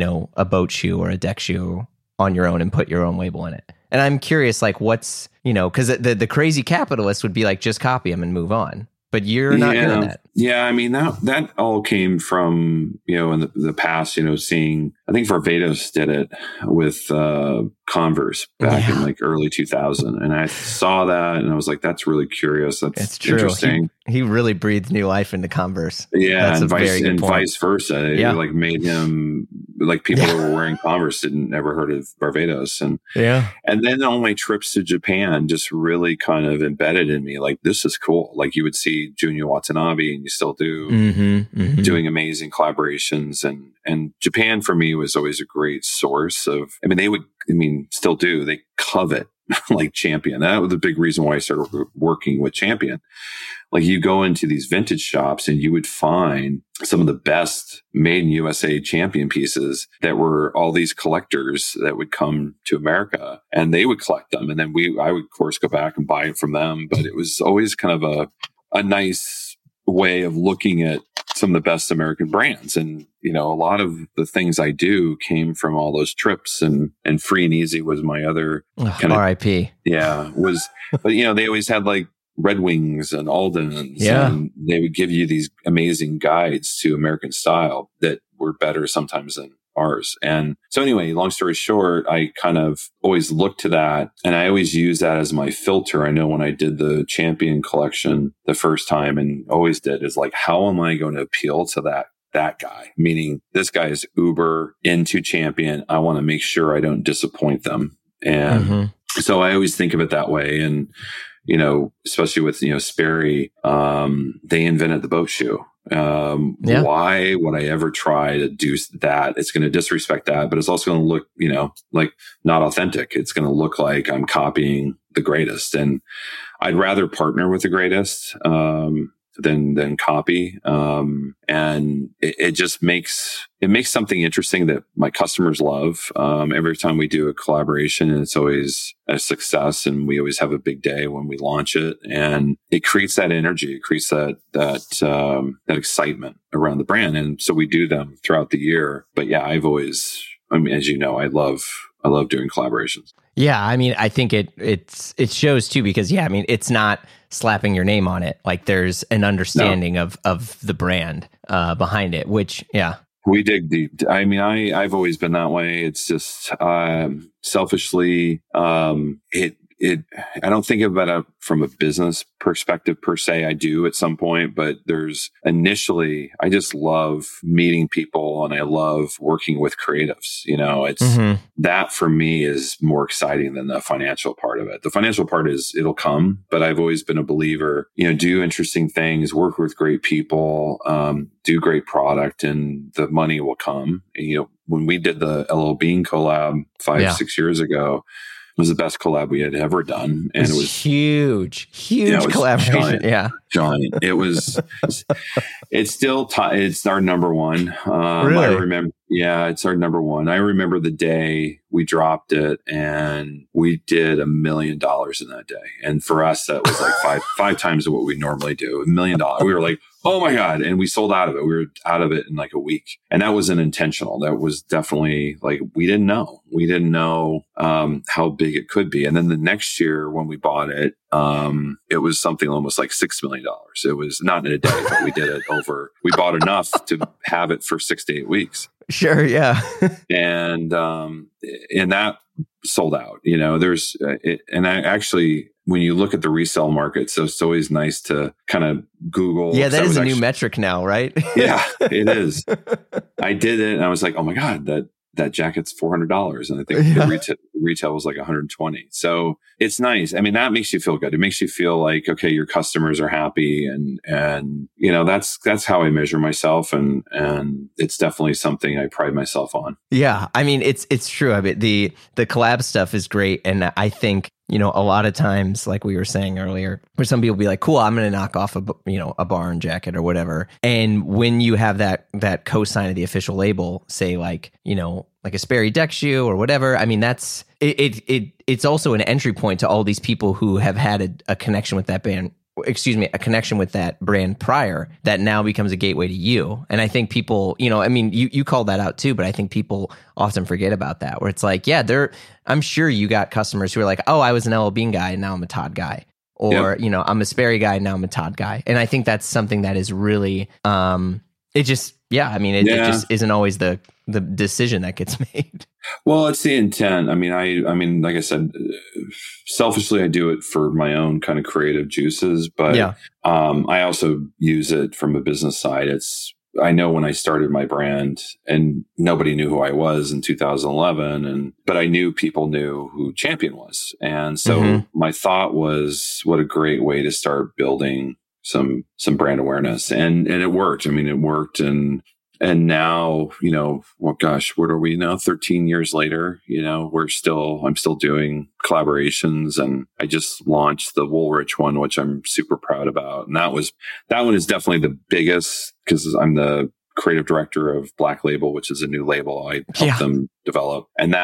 a boat shoe or a deck shoe on your own and put your own label in it. And I'm curious, like what's, because the crazy capitalist would be like, just copy them and move on. But you're not doing that. Yeah, I mean, that all came from, in the past, seeing, I think Varvatos did it with Converse back in like early 2000. And I saw that and I was like, that's really curious. That's interesting. He really breathed new life into Converse. Yeah, and vice versa. Yeah. It like made him, like people who were wearing Converse didn't never heard of Varvatos. And then all my trips to Japan just really kind of embedded in me, like, this is cool. Like you would see Junya Watanabe, and you still do, doing amazing collaborations. And Japan for me was always a great source of, still do, they covet like Champion. That was the big reason why I started working with Champion. Like you go into these vintage shops and you would find some of the best made in USA Champion pieces that were all these collectors that would come to America and they would collect them. And then I would of course go back and buy it from them. But it was always kind of a nice way of looking at some of the best American brands. And, a lot of the things I do came from all those trips, and Free and Easy was my other kind of RIP. Yeah, but they always had like Red Wings and Aldens, and they would give you these amazing guides to American style that were better sometimes than ours. And so anyway, long story short, I kind of always looked to that, and I always use that as my filter. I know when I did the Champion collection the first time, and always did, is like, how am I going to appeal to that guy? Meaning this guy is uber into Champion. I want to make sure I don't disappoint them. And so I always think of it that way. And, especially with, Sperry, they invented the boat shoe. Why would I ever try to do that? It's going to disrespect that, but it's also going to look, like not authentic. It's going to look like I'm copying the greatest. And I'd rather partner with the greatest, than copy. And it just makes something interesting that my customers love. Every time we do a collaboration, it's always a success, and we always have a big day when we launch it, and it creates that energy. It creates that excitement around the brand. And so we do them throughout the year. But yeah, as you know, I love doing collaborations. Yeah, I think it shows too, because it's not slapping your name on it. Like there's an understanding of the brand behind it, which we dig deep. I've always been that way. It's just selfishly, I don't think about it from a business perspective per se. I do at some point, but I just love meeting people and I love working with creatives. It's that for me is more exciting than the financial part of it. The financial part it'll come, but I've always been a believer, do interesting things, work with great people, do great product, and the money will come. When we did the LL Bean collab 6 years ago, it was the best collab we had ever done. And it was huge collaboration. Giant. It was, it's still, it's our number one. Really? I remember, Yeah, it's our number one. I remember the day we dropped it, and we did $1 million in that day. And for us, that was like five times what we normally do. $1 million. We were like, oh my God. And we sold out of it. We were out of it in like a week. And that wasn't intentional. That was definitely like, we didn't know. We didn't know how big it could be. And then the next year when we bought it, it was something almost like $6 million. It was not in a day, but we did it we bought enough to have it for 6 to 8 weeks. Sure. Yeah. And that sold out, and I actually, when you look at the resale market, so it's always nice to kind of Google. Yeah, that is a new metric now, right? Yeah, it is. I did it and I was like, oh my God, that jacket's $400. And I think the retail was like $120. So it's nice. I mean, that makes you feel good. It makes you feel like, okay, your customers are happy. And that's how I measure myself. And it's definitely something I pride myself on. Yeah. I mean, it's true. I mean, the collab stuff is great. And I think, a lot of times, like we were saying earlier, where some people be like, cool, I'm going to knock off a Barn jacket or whatever. And when you have that cosign of the official label, say like a Sperry deck shoe or whatever, I mean, that's it's also an entry point to all these people who have had a connection with that band. A connection with that brand prior that now becomes a gateway to you. And I think people, I mean, you called that out too, but I think people often forget about that, where it's like, yeah, I'm sure you got customers who are like, oh, I was an LL Bean guy and now I'm a Todd guy. Or, I'm a Sperry guy and now I'm a Todd guy. And I think that's something that is really, it just isn't always the decision that gets made. Well, it's the intent. I mean, like I said, selfishly, I do it for my own kind of creative juices, but I also use it from a business side. I know when I started my brand and nobody knew who I was in 2011, but I knew people knew who Champion was. And so my thought was, what a great way to start building some brand awareness. And it worked. I mean, it worked. And now, what are we now? 13 years later, I'm still doing collaborations, and I just launched the Woolrich one, which I'm super proud about. And that one is definitely the biggest, because I'm the creative director of Black Label, which is a new label I helped them develop. And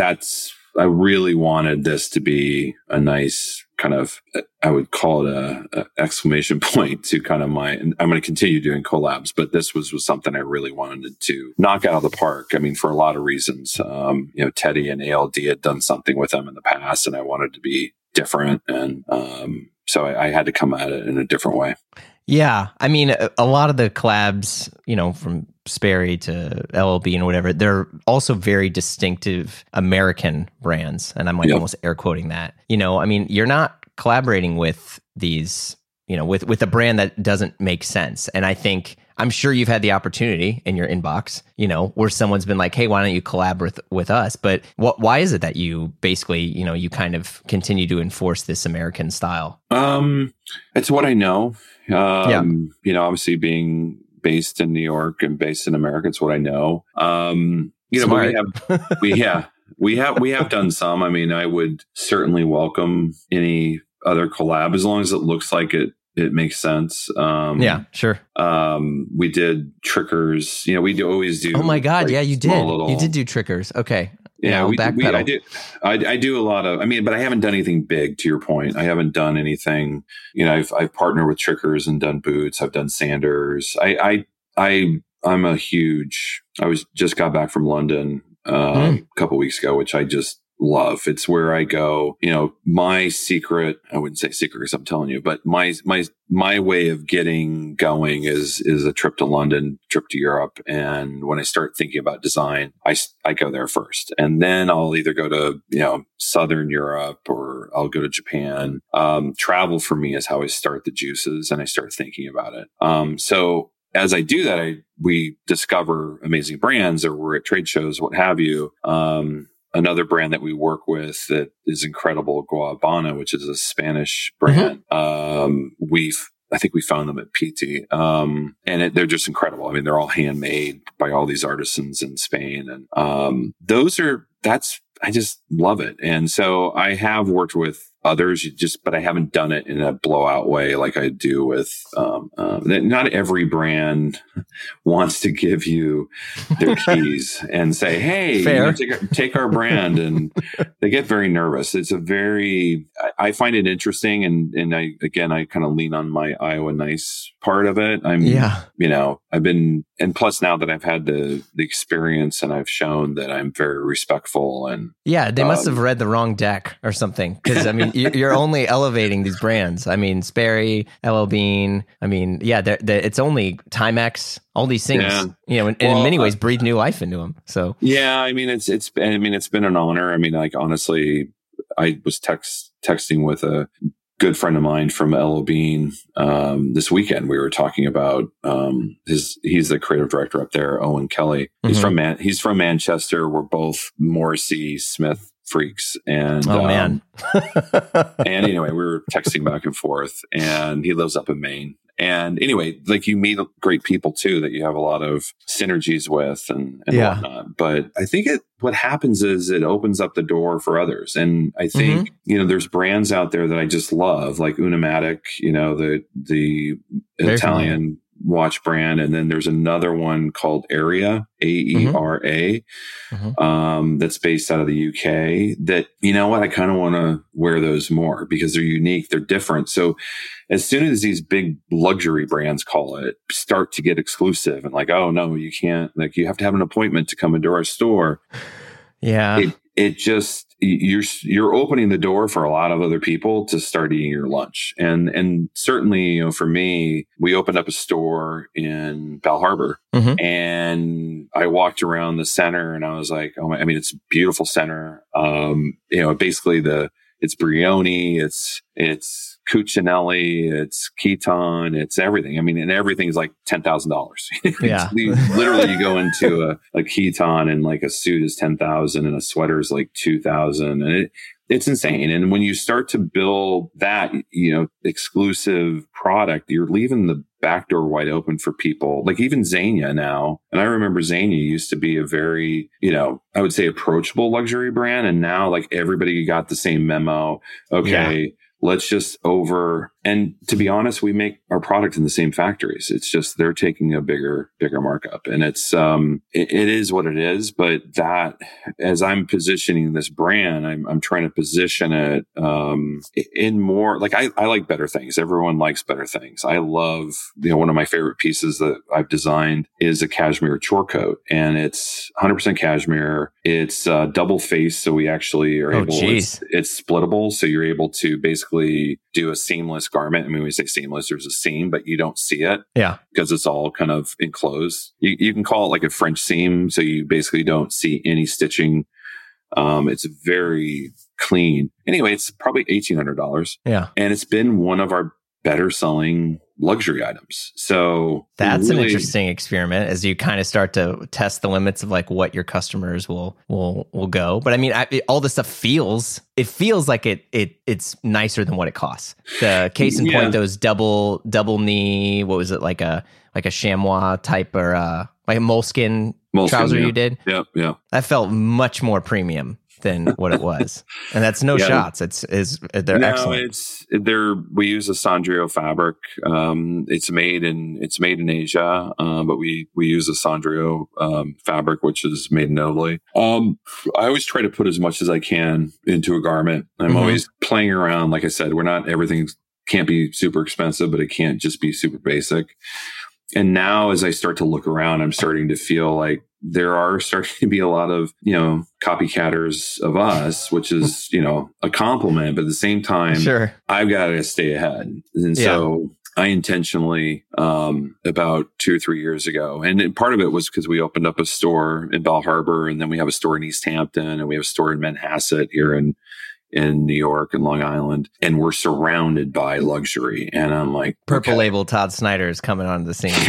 I really wanted this to be a nice kind of, I would call it a exclamation point to kind of I'm going to continue doing collabs, but this was something I really wanted to knock out of the park. I mean, for a lot of reasons, Teddy and ALD had done something with them in the past, and I wanted to be different. And so I had to come at it in a different way. Yeah. I mean, a lot of the collabs, from Sperry to LL Bean and whatever, they're also very distinctive American brands. And I'm like almost air quoting that. I mean, you're not collaborating with these, with a brand that doesn't make sense. And I'm sure you've had the opportunity in your inbox, where someone's been like, hey, why don't you collab with us? But why is it that you basically, you kind of continue to enforce this American style? It's what I know. Obviously being based in New York and based in America, it's what I know. We have done some. I mean, I would certainly welcome any other collab as long as it looks like it makes sense. Sure. We did Trickers. We always do. Oh my God. Yeah, you did. You did do Trickers. Okay. Yeah, I do a lot of, but I haven't done anything big, to your point. I haven't done anything, I've partnered with Trickers and done boots. I've done Sanders. I'm a huge, just got back from London a couple weeks ago, which I just love. It's where I go, my secret, I wouldn't say secret because I'm telling you, but my way of getting going is a trip to London, trip to Europe. And when I start thinking about design, I go there first, and then I'll either go to, Southern Europe, or I'll go to Japan. Travel for me is how I start the juices, and I start thinking about it. So as I do that, we discover amazing brands, or we're at trade shows, what have you. Another brand that we work with that is incredible, Guabana, which is a Spanish brand. I think we found them at PT. And they're just incredible. I mean, they're all handmade by all these artisans in Spain. And I just love it. And so I have worked with others. But I haven't done it in a blowout way like I do with, not every brand wants to give you their keys and say, hey, take our brand. And they get very nervous. It's I find it interesting. And I kind of lean on my Iowa Nice part of it. And plus now that I've had the experience and I've shown that I'm very respectful and they must have read the wrong deck or something. Cause I mean, you're only elevating these brands. I mean, Sperry, LL Bean. I mean, it's only Timex, all these things, in many ways breathe new life into them. So, I mean, it's been an honor. I mean, like, honestly, I was texting with a good friend of mine from LL Bean this weekend. We were talking about he's the creative director up there, Owen Kelly. Mm-hmm. He's from Manchester. We're both Morrissey Smith freaks, and man. And anyway, we were texting back and forth, and he lives up in Maine. And anyway, like, you meet great people too that you have a lot of synergies with and whatnot. But I think what happens is it opens up the door for others. And I think, there's brands out there that I just love, like Unamatic, the Italian watch brand. And then there's another one called Aera, AERA, that's based out of the UK that, I kind of want to wear those more because they're unique. They're different. So as soon as these big luxury brands start to get exclusive and like, oh no, you can't, like, you have to have an appointment to come into our store. Yeah. It just, you're opening the door for a lot of other people to start eating your lunch. And certainly, for me, we opened up a store in Bal Harbour, and I walked around the center and I was like, it's a beautiful center. Basically it's Brioni, it's Cucinelli, it's Keton, it's everything. I mean, and everything's like $10,000. Yeah. Literally, you go into a Keton and like a suit is $10,000 and a sweater is like $2,000, and it's insane. And when you start to build that, exclusive product, you're leaving the back door wide open for people. Like even Zegna now. And I remember Zegna used to be a very, I would say approachable luxury brand. And now like everybody got the same memo. Okay. Yeah. Let's just and to be honest, we make our product in the same factories. It's just they're taking a bigger markup, and it's it is what it is. But that, as I'm positioning this brand, I'm trying to position it in more like I like better things. Everyone likes better things. I love one of my favorite pieces that I've designed is a cashmere chore coat, and it's 100% cashmere. It's double face, so we actually are able. It's splittable, so you're able to basically do a seamless garment. I mean, when we say seamless, there's a seam, but you don't see it. Yeah. Because it's all kind of enclosed. You can call it like a French seam. So you basically don't see any stitching. It's very clean. Anyway, it's probably $1,800. Yeah. And it's been one of our better selling luxury items. So that's an interesting experiment as you kind of start to test the limits of like what your customers will go. But I mean, all this stuff feels like it's nicer than what it costs. The case in point, those double knee, what was it, like a chamois type or like a moleskin trouser you did? Yeah. That felt much more premium than what it was, and that's shots. They're excellent. We use a Sandrio fabric. It's made in Asia, but we use a Sandrio fabric, which is made in Italy. I always try to put as much as I can into a garment. I'm always playing around. Like I said, everything can't be super expensive, but it can't just be super basic. And now as I start to look around, I'm starting to feel like there are starting to be a lot of, copycatters of us, which is, a compliment, but at the same time, I've got to stay ahead. And so I intentionally, about 2 or 3 years ago, and part of it was because we opened up a store in Bal Harbour, and then we have a store in East Hampton, and we have a store in Manhasset here in New York and Long Island, and we're surrounded by luxury. And I'm like, Purple Label Todd Snyder is coming onto the scene.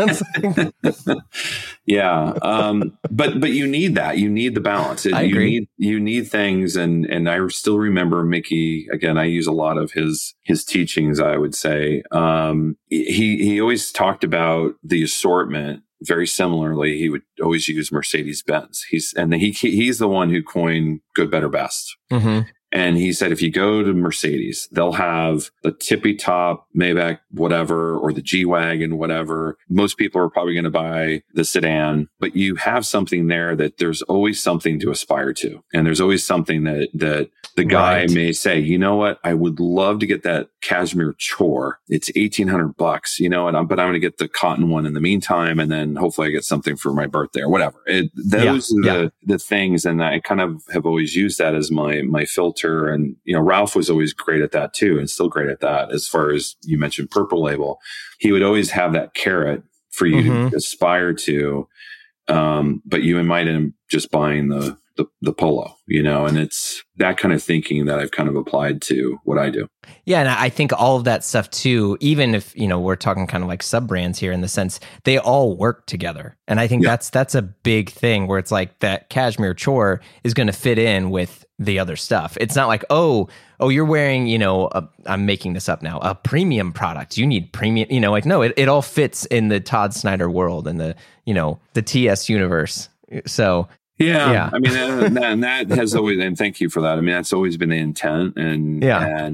Yeah. But you need that. You need the balance. I agree. You need things. And I still remember Mickey, again, I use a lot of his teachings, I would say. He always talked about the assortment. Very similarly, he would always use Mercedes-Benz. He's the one who coined good, better, best. And he said, if you go to Mercedes, they'll have the tippy top Maybach, whatever, or the G-Wagon, whatever. Most people are probably going to buy the sedan, but you have something there that there's always something to aspire to. And there's always something that the guy may say, you know what? I would love to get that cashmere chore. It's $1,800, you know, but I'm going to get the cotton one in the meantime. And then hopefully I get something for my birthday or whatever. Those are the things. And I kind of have always used that as my filter. And, you know, Ralph was always great at that too, and still great at that. As far as you mentioned Purple Label, he would always have that carrot for you to aspire to. But you might end up just buying the polo, you know, and it's that kind of thinking that I've kind of applied to what I do. Yeah. And I think all of that stuff too, even if, you know, we're talking kind of like sub brands here in the sense they all work together. And I think that's a big thing where it's like that cashmere chore is going to fit in with the other stuff. It's not like, oh, you're wearing, you know, I'm making this up now, a premium product. You need premium, you know, like, no, it all fits in the Todd Snyder world and the, you know, the TS universe. So yeah. I mean, and that has always, and thank you for that. I mean, that's always been the intent. And,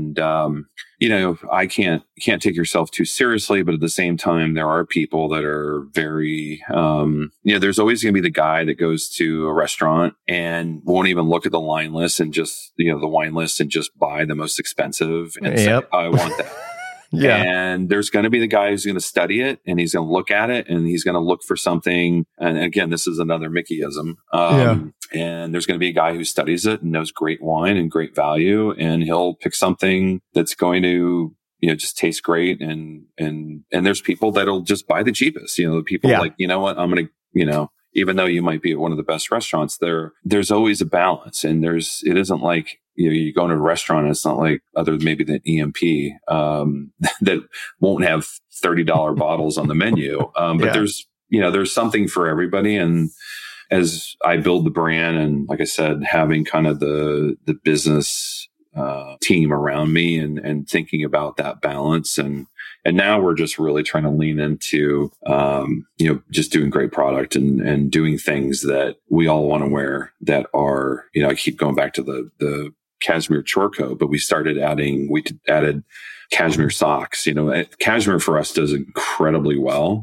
you know, I can't take yourself too seriously, but at the same time, there are people that are very, you know, there's always going to be the guy that goes to a restaurant and won't even look at the line list and just, you know, the wine list and just buy the most expensive and say, I want that. Yeah. And there's going to be the guy who's going to study it and he's going to look at it and he's going to look for something. And again, this is another Mickeyism. And there's going to be a guy who studies it and knows great wine and great value. And he'll pick something that's going to, you know, just taste great. And there's people that'll just buy the cheapest, you know, the people like, you know what, I'm going to, you know, even though you might be at one of the best restaurants there's always a balance. And it isn't like, you know, you go into a restaurant and it's not like other than maybe the EMP, that won't have $30 bottles on the menu. But there's something for everybody. And as I build the brand and like I said, having kind of the business, team around me and thinking about that balance. And now we're just really trying to lean into, you know, just doing great product and doing things that we all want to wear that are, you know, I keep going back to the cashmere chore coat, but we added cashmere socks. You know, cashmere for us does incredibly well.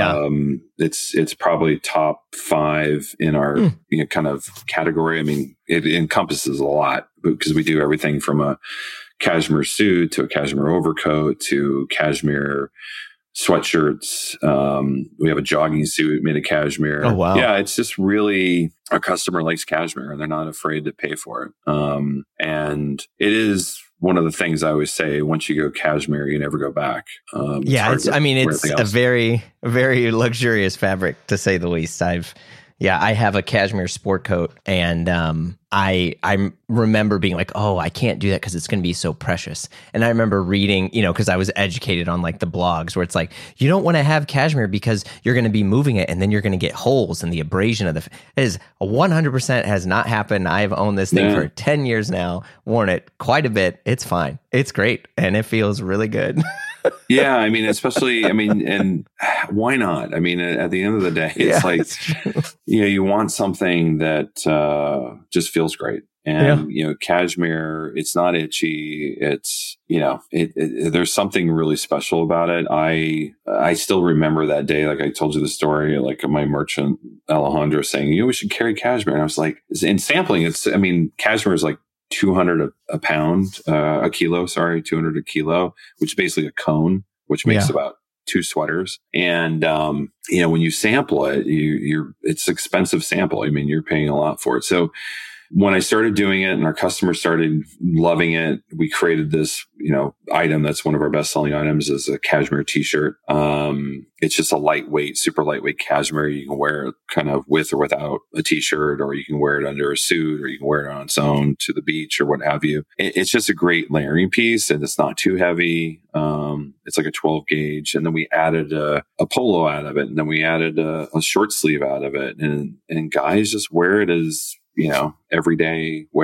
It's probably top 5 in our you know, kind of category. I mean, it encompasses a lot because we do everything from a cashmere suit to a cashmere overcoat to cashmere sweatshirts. We have a jogging suit made of cashmere. Oh, wow. Yeah, it's just really, our customer likes cashmere and they're not afraid to pay for it. And it is one of the things I always say, once you go cashmere, you never go back. It's a very, very luxurious fabric to say the least. I have a cashmere sport coat and I remember being like, oh, I can't do that because it's going to be so precious. And I remember reading, you know, because I was educated on like the blogs where it's like, you don't want to have cashmere because you're going to be moving it and then you're going to get holes and the abrasion of it is 100% has not happened. I've owned this thing for 10 years now, worn it quite a bit. It's fine. It's great. And it feels really good. Yeah, I mean, and why not? I mean, at the end of the day, it's like, you know, you want something that just feels great. And, you know, cashmere, it's not itchy. It's, you know, there's something really special about it. I still remember that day. Like I told you the story, like my merchant Alejandro saying, you know, we should carry cashmere. And I was like, in sampling, cashmere is like 200 a pound, a kilo, 200 a kilo, which is basically a cone, which makes about 2 sweaters. And, you know, when you sample it, it's expensive sample. I mean, you're paying a lot for it. So when I started doing it and our customers started loving it, we created this, you know, item that's one of our best selling items is a cashmere t-shirt. It's just a lightweight, super lightweight cashmere. You can wear it kind of with or without a t-shirt, or you can wear it under a suit, or you can wear it on its own to the beach or what have you. It's just a great layering piece and it's not too heavy. It's like a 12 gauge. And then we added a polo out of it. And then we added a short sleeve out of it. And guys just wear it as, you know, everyday wear.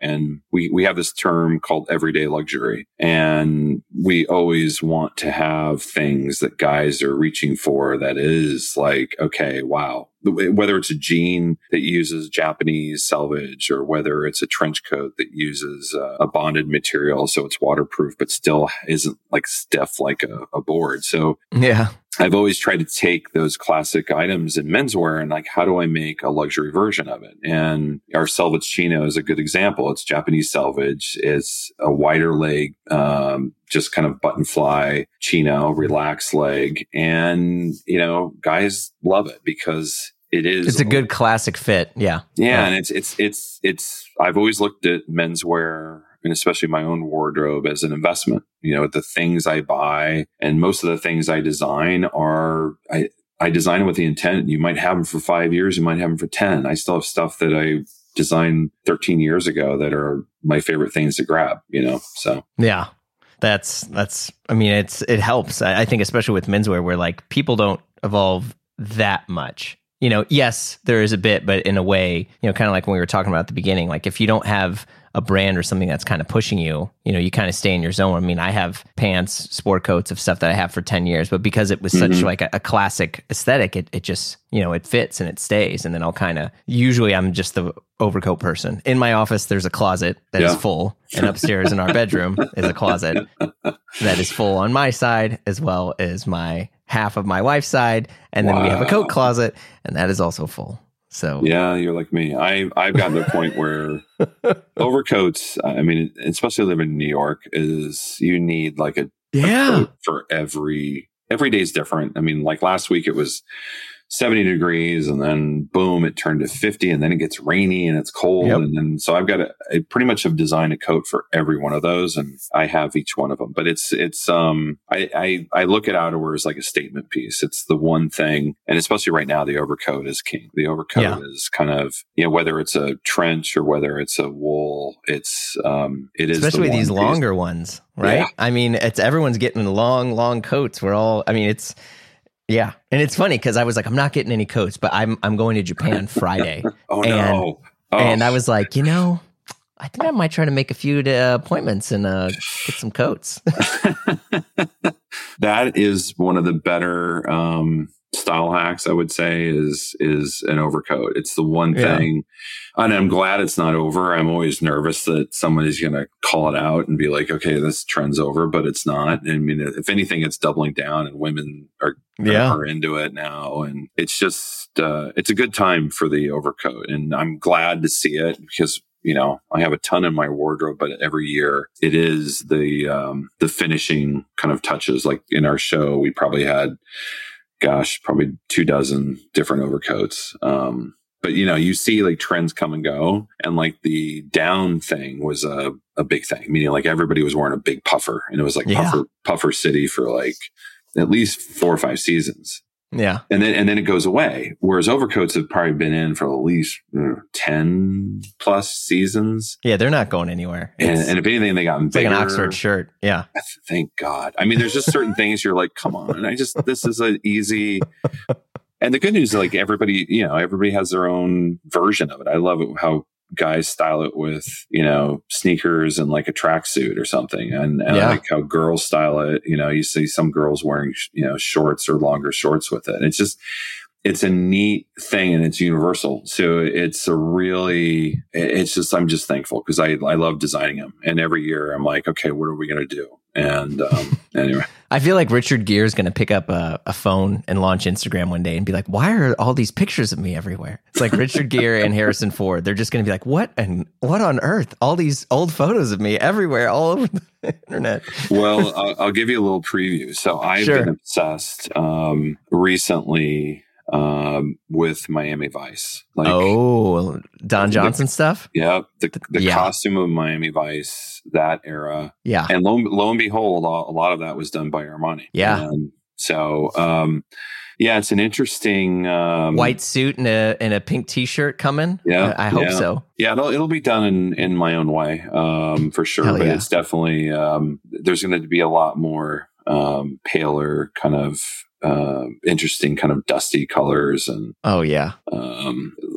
And we have this term called everyday luxury. And we always want to have things that guys are reaching for that is like, okay, wow. Whether it's a jean that uses Japanese selvage or whether it's a trench coat that uses a bonded material so it's waterproof but still isn't like stiff like a board. So yeah, I've always tried to take those classic items in menswear and like, how do I make a luxury version of it? And our selvage chino is a good example. It's Japanese selvage. It's a wider leg, just kind of button fly chino, relaxed leg. And, you know, guys love it because it's a good classic fit. Yeah. Yeah. And it's, I've always looked at menswear and especially my own wardrobe as an investment. You know, the things I buy and most of the things I design I design them with the intent. You might have them for 5 years. You might have them for 10. I still have stuff that I designed 13 years ago that are my favorite things to grab, you know? So, yeah. That's, I mean, it helps. I think, especially with menswear where like people don't evolve that much. You know, yes, there is a bit, but in a way, you know, kind of like when we were talking about at the beginning, like if you don't have a brand or something that's kind of pushing you, you know, you kind of stay in your zone. I mean, I have pants, sport coats of stuff that I have for 10 years, but because it was such like a classic aesthetic, it just, you know, it fits and it stays. And then I'll kind of, usually I'm just the overcoat person. In my office, there's a closet that is full, and upstairs in our bedroom is a closet that is full on my side as well as my half of my wife's side. And then we have a coat closet and that is also full. So yeah, you're like me. I've gotten to the point where overcoats, I mean, especially living in New York, is you need like a coat for every day is different. I mean, like last week it was 70 degrees and then boom, it turned to 50 and then it gets rainy and it's cold. And then, so I've got I pretty much have designed a coat for every one of those and I have each one of them, but I look at outerwear as like a statement piece. It's the one thing. And especially right now, the overcoat is king. The overcoat is kind of, you know, whether it's a trench or whether it's a wool, it is especially these longer ones, right? Yeah. I mean, everyone's getting long coats. Yeah. And it's funny because I was like, I'm not getting any coats, but I'm going to Japan Friday. And I was like, you know, I think I might try to make a few appointments and get some coats. That is one of the better style hacks, I would say, is an overcoat. It's the one thing. And I'm glad it's not over. I'm always nervous that somebody's going to call it out and be like, okay, this trend's over, but it's not. I mean, if anything, it's doubling down and women are into it now. And it's just, it's a good time for the overcoat. And I'm glad to see it because, you know, I have a ton in my wardrobe, but every year it is the finishing kind of touches. Like in our show, we probably had, probably 24 different overcoats. But, you know, you see like trends come and go, and like the down thing was a big thing, meaning like everybody was wearing a big puffer, and it was like puffer city for like at least 4 or 5 seasons. Yeah. And then it goes away. Whereas overcoats have probably been in for at least 10 plus seasons. Yeah, they're not going anywhere. And if anything, they got bigger. Like an Oxford shirt. Yeah. Thank God. I mean, there's just certain things you're like, come on. And this is an easy. And the good news is like everybody has their own version of it. I love it how guys style it with, you know, sneakers and like a tracksuit or something. And I like how girls style it. You know, you see some girls wearing, you know, shorts or longer shorts with it. And it's a neat thing and it's universal. So I'm just thankful because I love designing them. And every year I'm like, okay, what are we going to do? And anyway. I feel like Richard Gere is going to pick up a phone and launch Instagram one day and be like, why are all these pictures of me everywhere? It's like Richard Gere and Harrison Ford. They're just going to be like, what on earth? All these old photos of me everywhere, all over the internet. Well, I'll give you a little preview. So I've been obsessed recently with Miami Vice. Like, Don Johnson stuff? Yeah. The costume of Miami Vice, that era. Yeah. And lo and behold, a lot of that was done by Armani. Yeah. So, it's an interesting white suit and a pink T-shirt coming. Yeah, I hope so. Yeah, it'll be done in my own way, for sure. But it's definitely there's going to be a lot more paler kind of interesting kind of dusty colors and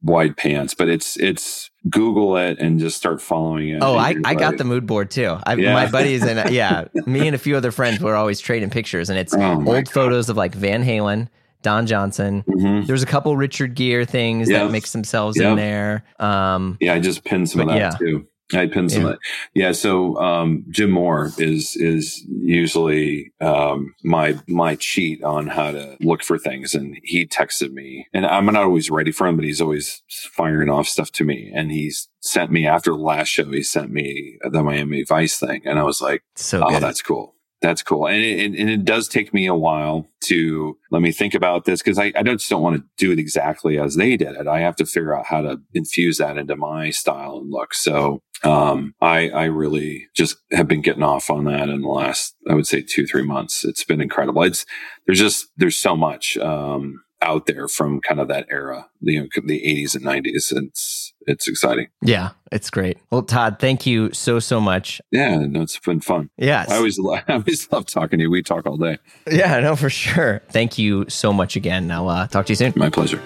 wide pants, but it's Google it and just start following it. Oh, I got the mood board too. My buddies and me and a few other friends were always trading pictures, and it's old photos of like Van Halen, Don Johnson. Mm-hmm. There's a couple Richard Gere things that mix themselves in there. I just pinned some of that too. I pinned some of that. Yeah. So, Jim Moore is usually, my cheat on how to look for things. And he texted me, and I'm not always ready for him, but he's always firing off stuff to me. And he's sent me, after the last show, he sent me the Miami Vice thing. And I was like, good. That's cool. That's cool. And it does take me a while to let me think about this, because I just don't want to do it exactly as they did it. I have to figure out how to infuse that into my style and look. So I really just have been getting off on that in the last, I would say 2-3 months. It's been incredible. There's so much out there from kind of that era, the 80s and 90s. It's exciting. Yeah, it's great. Well, Todd, thank you so much. Yeah, no, it's been fun. Yeah, I always love talking to you. We talk all day. Yeah, no, for sure. Thank you so much again. I'll talk to you soon. My pleasure.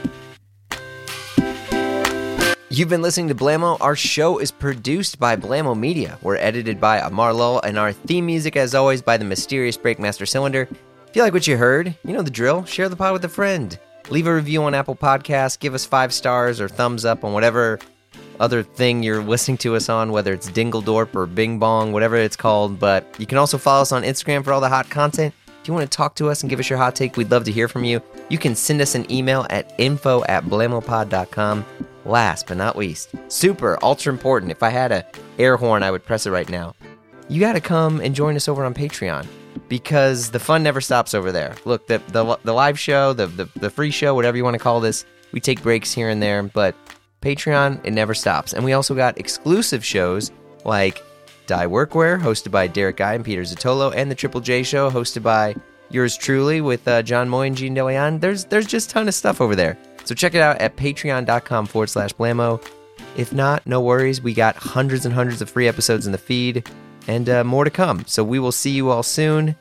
You've been listening to Blammo. Our show is produced by Blammo Media. We're edited by Amar Lowell, and our theme music, as always, by the mysterious Breakmaster Cylinder. If you like what you heard, you know the drill. Share the pod with a friend. Leave a review on Apple Podcasts. Give us 5 stars or thumbs up on whatever other thing you're listening to us on, whether it's Dingledorp or Bing Bong, whatever it's called. But you can also follow us on Instagram for all the hot content. If you want to talk to us and give us your hot take, we'd love to hear from you. You can send us an email at info@blammopod.com. Last but not least, super ultra important, if I had a air horn, I would press it right now. You got to come and join us over on Patreon, because the fun never stops over there. Look, the live show, the free show, whatever you want to call this, we take breaks here and there, but Patreon, it never stops. And we also got exclusive shows like Die Workwear, hosted by Derek Guy and Peter Zotolo, and the Triple J Show, hosted by yours truly with John Moy and Gene DeLeon. There's just a ton of stuff over there. So check it out at patreon.com/Blammo. If not, no worries. We got hundreds and hundreds of free episodes in the feed, and more to come. So we will see you all soon.